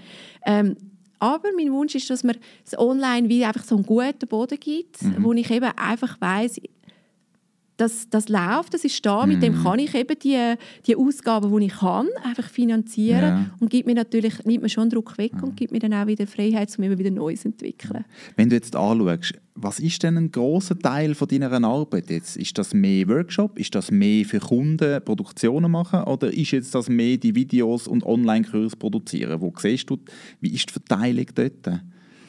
Aber mein Wunsch ist, dass man das Online wie einfach so einen guten Boden gibt, wo ich eben einfach weiss, dass das läuft, das ist da, mit dem kann ich eben die Ausgaben, die ich kann, einfach finanzieren und nimmt mir schon Druck weg und gibt mir dann auch wieder Freiheit, um immer wieder Neues zu entwickeln. Wenn du jetzt anschaust, was ist denn ein grosser Teil von deiner Arbeit jetzt? Ist das mehr Workshop? Ist das mehr für Kunden Produktionen machen? Oder ist jetzt das mehr die Videos und Online-Kurse produzieren? Wo siehst du, wie ist die Verteilung dort?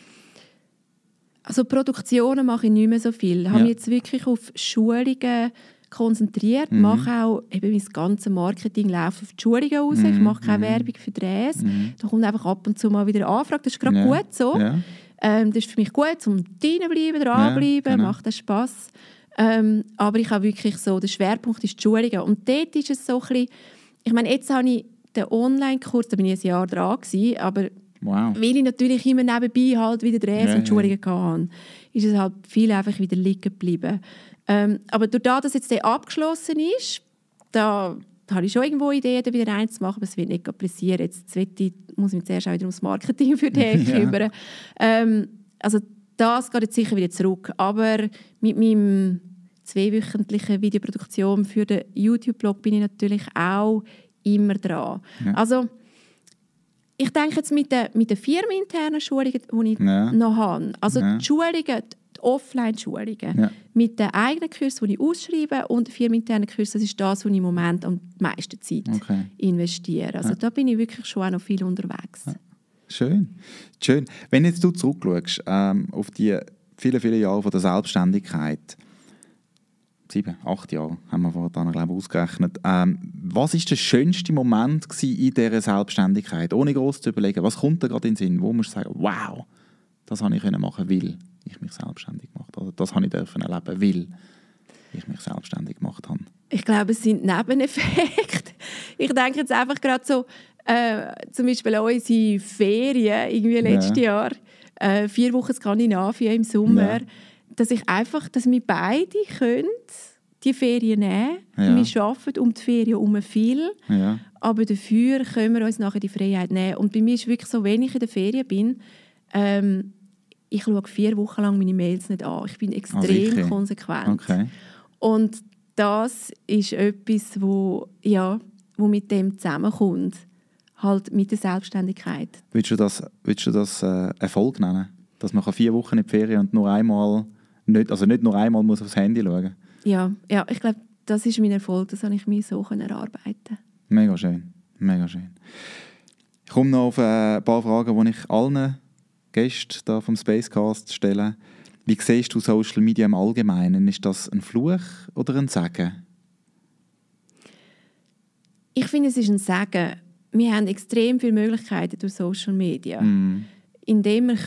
Also Produktionen mache ich nicht mehr so viel. Ich habe mich jetzt wirklich auf Schulungen konzentriert. Mache auch eben mein ganzes Marketing läuft auf die Schulungen raus. Ich mache keine Werbung für Drehs. Da kommt einfach ab und zu mal wieder eine Anfrage. Das ist gerade gut so. Das ist für mich gut, um dranbleiben, macht das Spass. Aber ich habe wirklich so, der Schwerpunkt ist die Schulungen. Und dort ist es so ein bisschen, ich meine, jetzt habe ich den Online-Kurs, da bin ich ein Jahr dran gewesen, aber weil ich natürlich immer nebenbei halt wieder Drehs und Schulungen hatte, ist es halt viel einfach wieder liegen geblieben. Aber durch das, dass jetzt der abgeschlossen ist, da habe ich schon irgendwo Ideen, da wieder eins zu machen, aber es wird nicht passieren. Jetzt muss ich mich zuerst auch wieder ums Marketing für den kümmern. Also das geht jetzt sicher wieder zurück. Aber mit meinem 2-wöchentlichen Videoproduktion für den YouTube-Blog bin ich natürlich auch immer dran. Ja. Also ich denke jetzt mit den firmeninternen Schulungen, die ich noch habe, also die Schulungen, die Offline-Schulungen, mit den eigenen Kursen, die ich ausschreibe, und den firmeninternen Kursen, das ist das, wo ich im Moment am meisten Zeit investiere. Also da bin ich wirklich schon auch noch viel unterwegs. Ja. Schön. Wenn jetzt du zurückschaust auf die vielen, vielen Jahre von der Selbstständigkeit, 7, 8 Jahre haben wir vorhin, glaube ich, ausgerechnet. Was war der schönste Moment in dieser Selbstständigkeit? Ohne groß zu überlegen, was kommt da gerade in den Sinn? Wo musst du sagen, wow, das habe ich machen, weil ich mich selbstständig gemacht habe. Oder das habe ich erleben, weil ich mich selbstständig gemacht habe. Ich glaube, es sind Nebeneffekte. Ich denke jetzt einfach gerade so, zum Beispiel unsere Ferien, irgendwie letztes Jahr, 4 Wochen Skandinavien im Sommer, dass wir beide können die Ferien nehmen können. Wir arbeiten um die Ferien viel, aber dafür können wir uns nachher die Freiheit nehmen. Und bei mir ist es wirklich so, wenn ich in der Ferien bin, ich schaue 4 Wochen lang meine Mails nicht an. Ich bin extrem konsequent. Okay. Und das ist etwas, wo mit dem zusammenkommt, halt mit der Selbstständigkeit. Willst du das Erfolg nennen? Dass man 4 Wochen in die Ferien und nicht nur einmal muss aufs Handy schauen? Ja, ich glaube, das ist mein Erfolg. Das habe ich mir so erarbeiten. Mega schön. Ich komme noch auf ein paar Fragen, die ich allen Gästen hier vom Spacecast stelle. Wie siehst du Social Media im Allgemeinen? Ist das ein Fluch oder ein Segen? Ich finde, es ist ein Segen. Wir haben extrem viele Möglichkeiten durch Social Media. Indem wir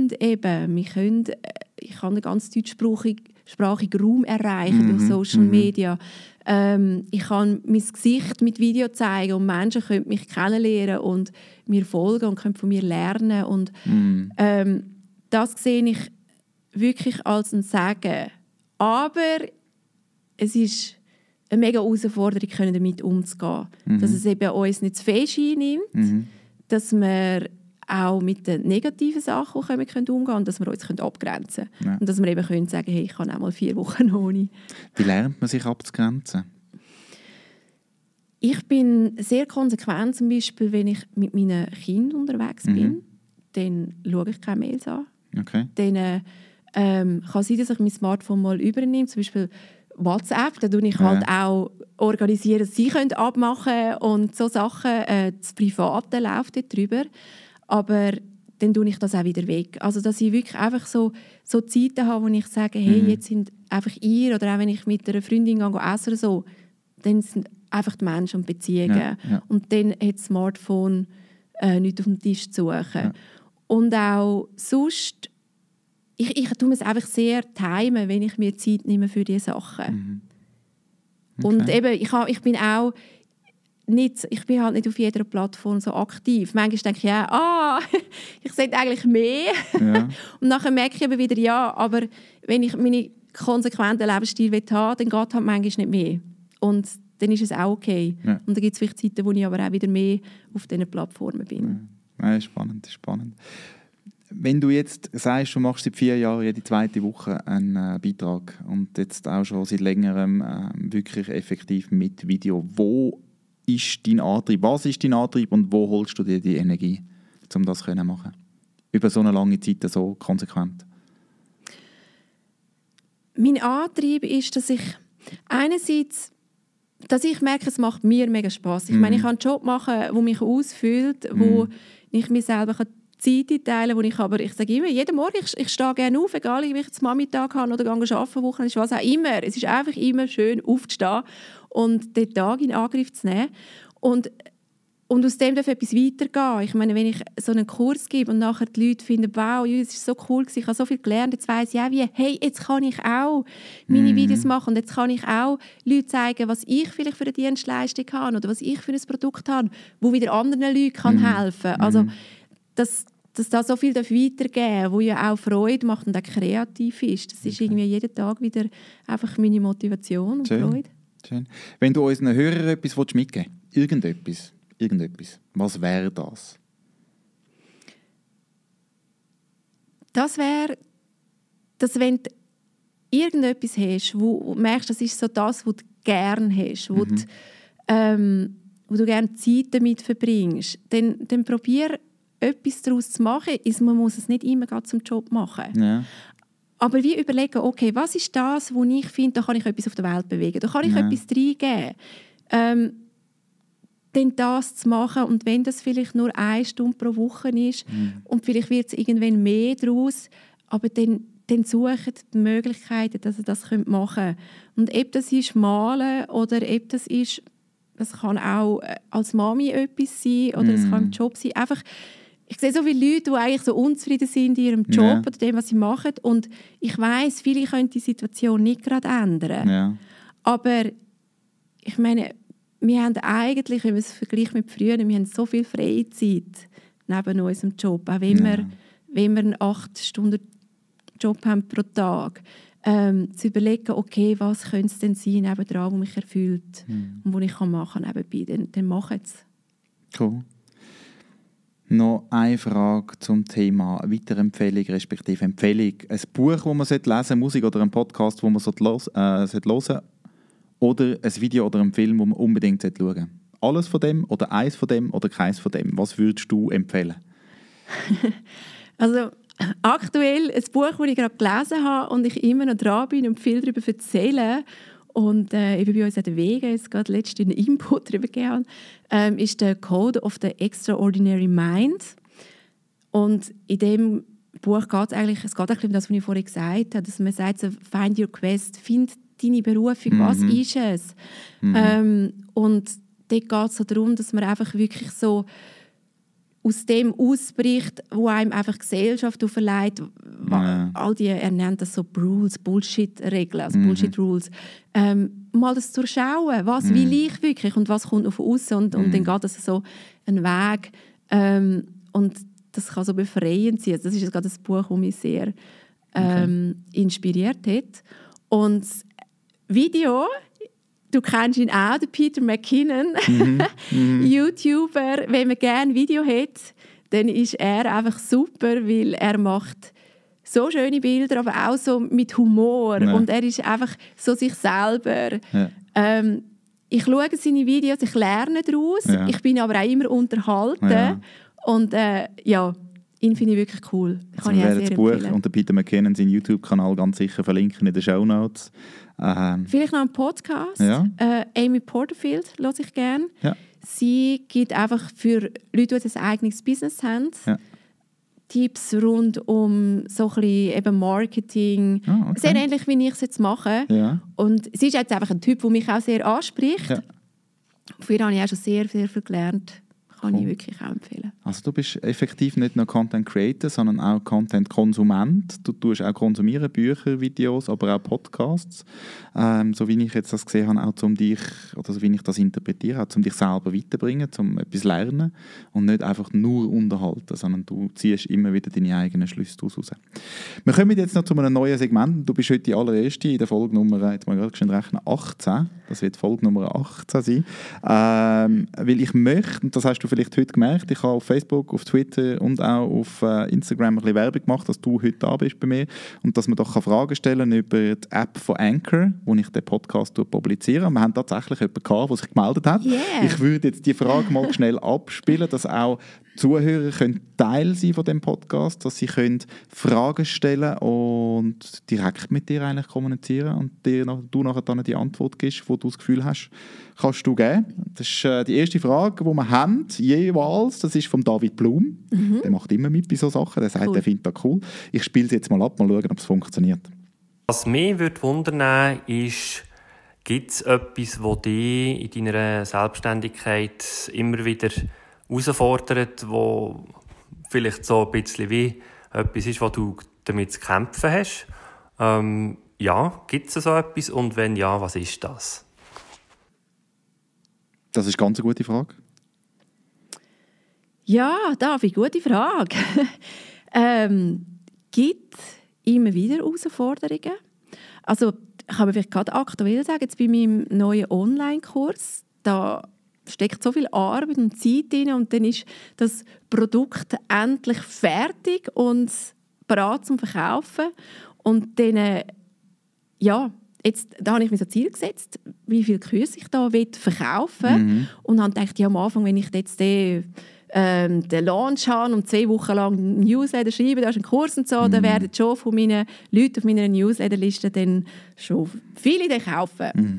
ich kann einen ganz deutschsprachigen Raum erreichen durch Social Media. Ich kann mein Gesicht mit Video zeigen und Menschen können mich kennenlernen und mir folgen und können von mir lernen. Und das sehe ich wirklich als ein Segen. Aber es ist eine mega Herausforderung, damit umzugehen. Dass es eben uns nicht zu fest einnimmt, dass wir auch mit den negativen Sachen umgehen können und dass wir uns abgrenzen können. Ja. Und dass wir eben können sagen, hey, ich kann auch mal 4 Wochen ohne. Wie lernt man sich abzugrenzen? Ich bin sehr konsequent, zum Beispiel, wenn ich mit meinen Kindern unterwegs bin, dann schaue ich keine Mails an. Okay. Dann kann sein, dass ich mein Smartphone mal übernehme, zum Beispiel WhatsApp, da tue ich halt auch organisieren, dass sie abmachen können und so Sachen. Das Private läuft dort drüber. Aber dann tue ich das auch wieder weg. Also, dass ich wirklich einfach so Zeiten habe, wo ich sage, hey, jetzt sind einfach ihr, oder auch wenn ich mit einer Freundin essen oder so, dann sind einfach die Menschen und Beziehungen. Ja. Und dann hat das Smartphone nichts auf dem Tisch zu suchen. Ja. Und auch sonst, ich tue es einfach sehr timen, wenn ich mir Zeit nehme für diese Sachen. Okay. Und eben, ich bin auch ich bin halt nicht auf jeder Plattform so aktiv. Manchmal denke ich, ich sollte eigentlich mehr. Ja. Und nachher merke ich eben wieder, aber wenn ich meinen konsequenten Lebensstil haben will, dann geht halt manchmal nicht mehr. Und dann ist es auch okay. Ja. Und dann gibt es vielleicht Zeiten, wo ich aber auch wieder mehr auf diesen Plattformen bin. Ja, spannend. Wenn du jetzt sagst, du machst seit 4 Jahren jede 2. Woche einen Beitrag und jetzt auch schon seit längerem wirklich effektiv mit Video, wo ist dein Antrieb? Was ist dein Antrieb und wo holst du dir die Energie, um das zu machen? Über so eine lange Zeit, so konsequent. Mein Antrieb ist, dass ich merke, es macht mir mega Spass. Ich meine, ich kann einen Job machen, der mich ausfüllt, wo ich mir selber Zeit einteilen kann, ich sage immer, jeden Morgen, ich stehe gerne auf, egal ob ich jetzt Nachmittag habe oder arbeiten, Wochenende, was auch immer. Es ist einfach immer schön aufzustehen und den Tag in Angriff zu nehmen. Und Und aus dem darf etwas weitergehen. Ich meine, wenn ich so einen Kurs gebe und nachher die Leute finden, wow, es war so cool, ich habe so viel gelernt, jetzt weiss ich auch wie, hey, jetzt kann ich auch meine Videos machen und jetzt kann ich auch Leuten zeigen, was ich vielleicht für eine Dienstleistung habe oder was ich für ein Produkt habe, wo wieder anderen Leuten helfen kann. Also, dass da so viel weitergeben darf, wo ja auch Freude macht und auch kreativ ist. Das ist irgendwie jeden Tag wieder einfach meine Motivation und Freude. Schön. Wenn du unseren Hörern etwas mitgeben willst, irgendetwas, was wäre das? Das wäre, dass wenn du irgendetwas hast, wo du merkst, das ist so das, was du gerne hast, wo du gerne Zeit damit verbringst, dann probier etwas daraus zu machen. Man muss es nicht immer zum Job machen. Ja. Aber wie überlegen, okay, was ist das, wo ich finde, da kann ich etwas auf der Welt bewegen, da kann ich etwas reingeben. Dann das zu machen und wenn das vielleicht nur 1 Stunde pro Woche ist und vielleicht wird es irgendwann mehr daraus, aber dann sucht die Möglichkeiten, dass ihr das machen könnt. Und ob das ist Malen oder ob das ist, das kann auch als Mami etwas sein oder es kann ein Job sein. Einfach, ich sehe so viele Leute, die eigentlich so unzufrieden sind in ihrem Job oder dem, was sie machen und ich weiss, viele können die Situation nicht gerade ändern. Ja. Aber ich meine, wir haben eigentlich, wenn man es vergleicht mit früher, wir haben so viel Freizeit neben unserem Job. Auch wenn wir einen 8-Stunden-Job haben pro Tag. Zu überlegen, okay, was könnte es denn sein nebendran, was mich erfüllt und was ich machen kann nebenbei, dann macht es. Cool. Noch eine Frage zum Thema Weiterempfehlung respektive Empfehlung. Ein Buch, das man lesen sollte, Musik oder ein Podcast, den man hören sollte, oder ein Video oder ein Film, den man unbedingt schauen sollte. Alles von dem oder eins von dem oder keins von dem. Was würdest du empfehlen? Also aktuell ein Buch, das ich gerade gelesen habe und ich immer noch dran bin und viel darüber erzähle und eben bei uns an der Wege jetzt gerade letztens einen Input darüber gegeben, ist der Code of the Extraordinary Mind. Und in dem Buch geht es geht auch um das, was ich vorhin gesagt habe, dass man sagt, so, find your quest, find deine Berufung, was ist es? Und dort geht es so darum, dass man einfach wirklich so aus dem ausbricht, wo einem einfach Gesellschaft auferlegt, all die, er nennt das so Rules, Bullshit-Regeln, also Bullshit-Rules, mal das durchschauen, was will ich wirklich und was kommt auf uns und dann geht es so einen Weg und das kann so befreiend sein. Das ist jetzt gerade ein Buch, das mich sehr inspiriert hat. Und das Video, du kennst ihn auch, den Peter McKinnon, YouTuber. Wenn man gerne ein Video hat, dann ist er einfach super, weil er macht so schöne Bilder, aber auch so mit Humor. Ja. Und er ist einfach so sich selber. Ja. Ich schaue seine Videos, ich lerne daraus. Ja. Ich bin aber auch immer unterhalten. Ja. Und ihn finde ich wirklich cool. Also wir werden das Buch und den Peter McKinnon, seinen YouTube-Kanal ganz sicher verlinken in den Shownotes. Vielleicht noch einen Podcast. Ja. Amy Porterfield höre ich gerne. Ja. Sie gibt einfach für Leute, die ein eigenes Business haben, Tipps rund um so ein bisschen eben Marketing. Oh, okay. Sehr ähnlich, wie ich es jetzt mache. Ja. Und sie ist jetzt einfach ein Typ, der mich auch sehr anspricht. Ja. Von ihr habe ich auch schon sehr, sehr viel gelernt. Kann ich wirklich auch empfehlen. Also du bist effektiv nicht nur Content Creator, sondern auch Content Konsument. Du tust auch konsumieren, Bücher, Videos, aber auch Podcasts. So wie ich jetzt das gesehen habe, auch um dich, oder so wie ich das interpretiere, auch um dich selber weiterbringen, um etwas lernen und nicht einfach nur unterhalten, sondern du ziehst immer wieder deine eigenen Schlüsse daraus raus. Wir kommen jetzt noch zu einem neuen Segment. Du bist heute die allererste in der Folge Nummer, jetzt mal gerade schön rechnen, 18. Das wird Folge Nummer 18 sein. Weil ich möchte, und das hast du vielleicht heute gemerkt, ich habe auf Facebook, auf Twitter und auch auf Instagram ein bisschen Werbung gemacht, dass du heute da bist bei mir und dass man doch Fragen stellen kann über die App von Anchor, wo ich den Podcast publiziere. Wir haben tatsächlich jemanden gehabt, der sich gemeldet hat. Yeah. Ich würde jetzt die Frage mal schnell abspielen, dass auch Zuhörer können Teil sein von dem Podcast, dass sie können Fragen stellen und direkt mit dir eigentlich kommunizieren und du nachher dann die Antwort gibst, wo du das Gefühl hast, kannst du geben. Das ist die erste Frage, die wir haben, jeweils. Das ist von David Blum. Der macht immer mit bei solchen Sachen. Der sagt, er findet das cool. Ich spiele es jetzt mal ab, mal schauen, ob es funktioniert. Was mich wundern würde, ist Gibt es etwas, das dich in deiner Selbstständigkeit immer wieder herausfordert, wo vielleicht so ein bisschen wie etwas ist, wo du damit zu kämpfen hast? Ja, gibt es so etwas? Und wenn ja, was ist das? Das ist ganz eine gute Frage. Ja, David, gute Frage. Gibt es immer wieder Herausforderungen? Also, ich kann mir vielleicht gerade aktuell sagen, jetzt bei meinem neuen Online-Kurs, da steckt so viel Arbeit und Zeit drin und dann ist das Produkt endlich fertig und bereit zum Verkaufen. Und dann, ja, jetzt, da habe ich mir so Ziel gesetzt, wie viele Kurse ich da verkaufen und habe gedacht, ja, am Anfang, wenn ich jetzt den Launch habe und 2 Wochen lang einen Newsletter schreibe, da ist ein Kurs und so, dann werden schon von meinen Leuten auf meiner Newsletterliste dann schon viele den kaufen.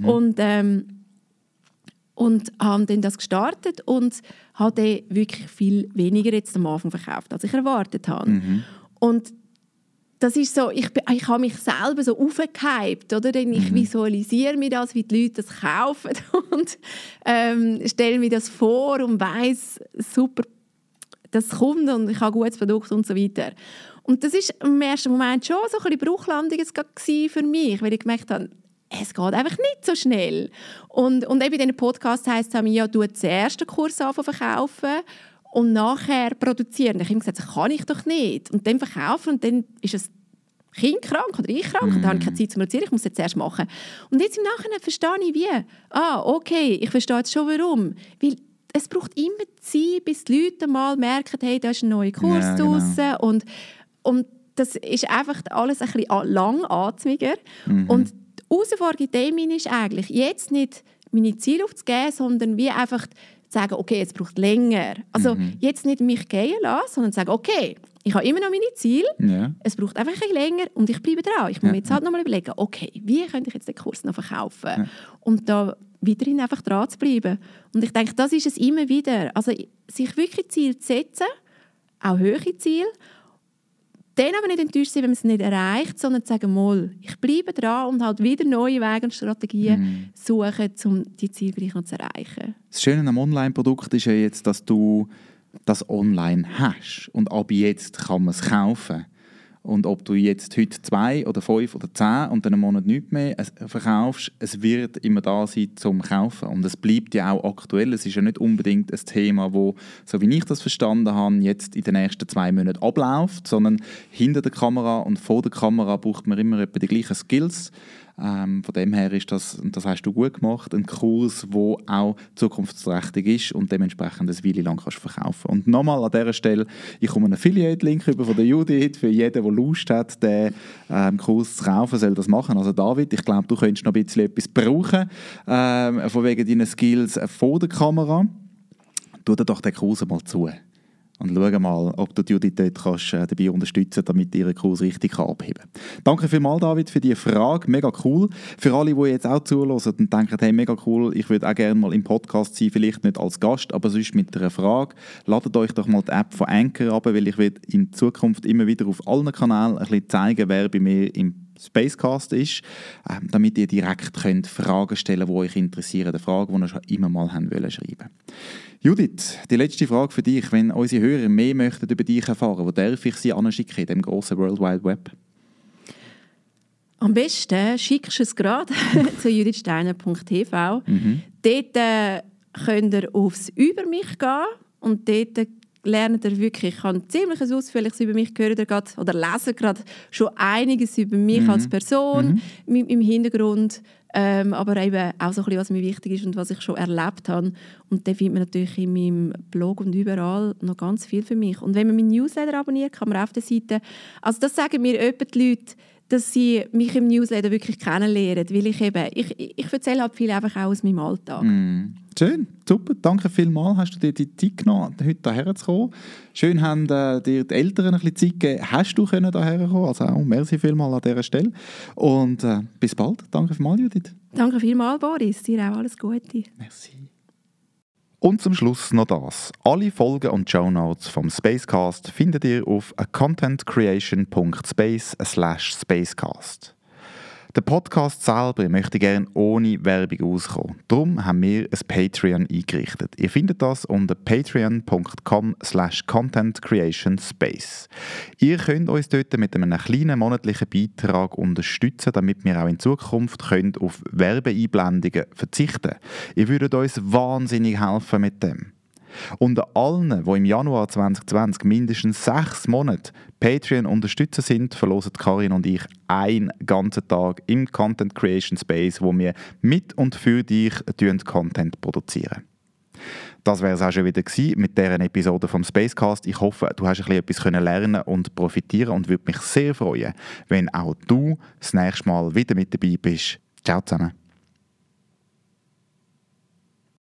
Und haben dann das gestartet und habe dann wirklich viel weniger jetzt am Anfang verkauft, als ich erwartet habe. Und das ist so, ich habe mich selber so aufgehypt, oder? Denn ich visualisiere mir das, wie die Leute das kaufen und stelle mir das vor und weiss, super, das kommt und ich habe ein gutes Produkt und so weiter. Und das ist im ersten Moment schon so ein bisschen Bruchlandung für mich, weil ich gemerkt habe, es geht einfach nicht so schnell. Und eben in diesem Podcast heisst es, ja, du zuerst den Kurs verkaufen und nachher produzieren. Ich habe gesagt, das kann ich doch nicht. Und dann verkaufen und dann ist es Kind krank oder ich krank und dann habe ich keine Zeit zu produzieren, ich muss es jetzt erst machen. Und jetzt im Nachhinein verstehe ich wie. Okay, ich verstehe jetzt schon warum. Weil es braucht immer Zeit, bis die Leute mal merken, hey, da ist ein neuer Kurs draussen. Und das ist einfach alles ein bisschen langatmiger. Und die Herausforderung in dem ist eigentlich, jetzt nicht meine Ziele aufzugeben, sondern wie einfach zu sagen, okay, jetzt braucht es länger. Also jetzt nicht mich gehen lassen, sondern sagen, okay, ich habe immer noch meine Ziele, es braucht einfach ein bisschen länger und ich bleibe dran. Ich muss mir jetzt halt nochmal überlegen, okay, wie könnte ich jetzt den Kurs noch verkaufen? Und da weiterhin einfach dran zu bleiben. Und ich denke, das ist es immer wieder. Also sich wirklich Ziele zu setzen, auch hohe Ziele, dann aber nicht enttäuscht sein, wenn man es nicht erreicht, sondern zu sagen, mal, ich bleibe dran und halt wieder neue Wege und Strategien suchen, um die Ziele gleich noch zu erreichen. Das Schöne am Online-Produkt ist ja jetzt, dass du das online hast und ab jetzt kann man es kaufen. Und ob du jetzt heute 2 oder 5 oder 10 und dann einen Monat nichts mehr verkaufst, es wird immer da sein zum Kaufen. Und es bleibt ja auch aktuell. Es ist ja nicht unbedingt ein Thema, das, so wie ich das verstanden habe, jetzt in den nächsten 2 Monaten abläuft, sondern hinter der Kamera und vor der Kamera braucht man immer etwa die gleichen Skills. Von dem her ist das, und das hast du gut gemacht, ein Kurs, der auch zukunftsträchtig ist und dementsprechend eine Weile lang kannst verkaufen. Und nochmal an dieser Stelle, ich komme einen Affiliate-Link über von der Judith. Für jeden, der Lust hat, den Kurs zu kaufen, soll das machen. Also David, ich glaube, du könntest noch ein bisschen etwas brauchen, von wegen deinen Skills vor der Kamera. Tu dir doch den Kurs mal zu. Und schau mal, ob du Judith dort kannst, dabei unterstützen kannst, damit ihren Kurs richtig abheben kann. Danke vielmals, David, für diese Frage. Mega cool. Für alle, die jetzt auch zuhören und denken, hey, mega cool, ich würde auch gerne mal im Podcast sein, vielleicht nicht als Gast, aber sonst mit einer Frage. Ladet euch doch mal die App von Anchor ab, weil ich werde in Zukunft immer wieder auf allen Kanälen ein bisschen zeigen, wer bei mir im Spacecast ist, damit ihr direkt könnt Fragen stellen könnt, die euch interessieren. Die Fragen, die ihr schon immer mal haben wollen schreiben. Judith, die letzte Frage für dich. Wenn unsere Hörer mehr möchten über dich erfahren, wo darf ich sie anschicken in dem grossen World Wide Web? Am besten schickst du es gerade zu judithsteiner.tv. Dort könnt ihr aufs «Über mich» gehen und dort lernt ihr wirklich, ich habe ziemlich Ausführliches über mich gehört oder lesen gerade schon einiges über mich als Person im Hintergrund, aber eben auch so ein bisschen, was mir wichtig ist und was ich schon erlebt habe. Und da findet man natürlich in meinem Blog und überall noch ganz viel für mich. Und wenn man meinen Newsletter abonniert, kann man auf der Seite, also das sagen mir öppe die Leute, dass sie mich im Newsletter wirklich kennenlernen, weil ich erzähle halt viel einfach auch aus meinem Alltag. Schön, super, danke vielmals, hast du dir die Zeit genommen, heute hierher zu kommen. Schön haben dir die Eltern ein bisschen Zeit gegeben, hast du hierher kommen, also auch merci vielmals an dieser Stelle. Und bis bald, danke vielmals, Judith. Danke vielmals, Boris, dir auch alles Gute. Merci. Und zum Schluss noch das. Alle Folgen und Shownotes vom Spacecast findet ihr auf contentcreation.space/spacecast. Der Podcast selber möchte gerne ohne Werbung auskommen. Darum haben wir ein Patreon eingerichtet. Ihr findet das unter patreon.com/contentcreationspace. Ihr könnt uns dort mit einem kleinen monatlichen Beitrag unterstützen, damit wir auch in Zukunft auf Werbeeinblendungen verzichten können. Ihr würdet uns wahnsinnig helfen mit dem. Unter allen, die im Januar 2020 mindestens 6 Monate Patreon unterstützen sind, verlosen Karin und ich einen ganzen Tag im Content Creation Space, wo wir mit und für dich Content produzieren. Das wäre es auch schon wieder gewesen mit dieser Episode vom Spacecast. Ich hoffe, du hast etwas lernen und profitieren und würde mich sehr freuen, wenn auch du das nächste Mal wieder mit dabei bist. Ciao zusammen.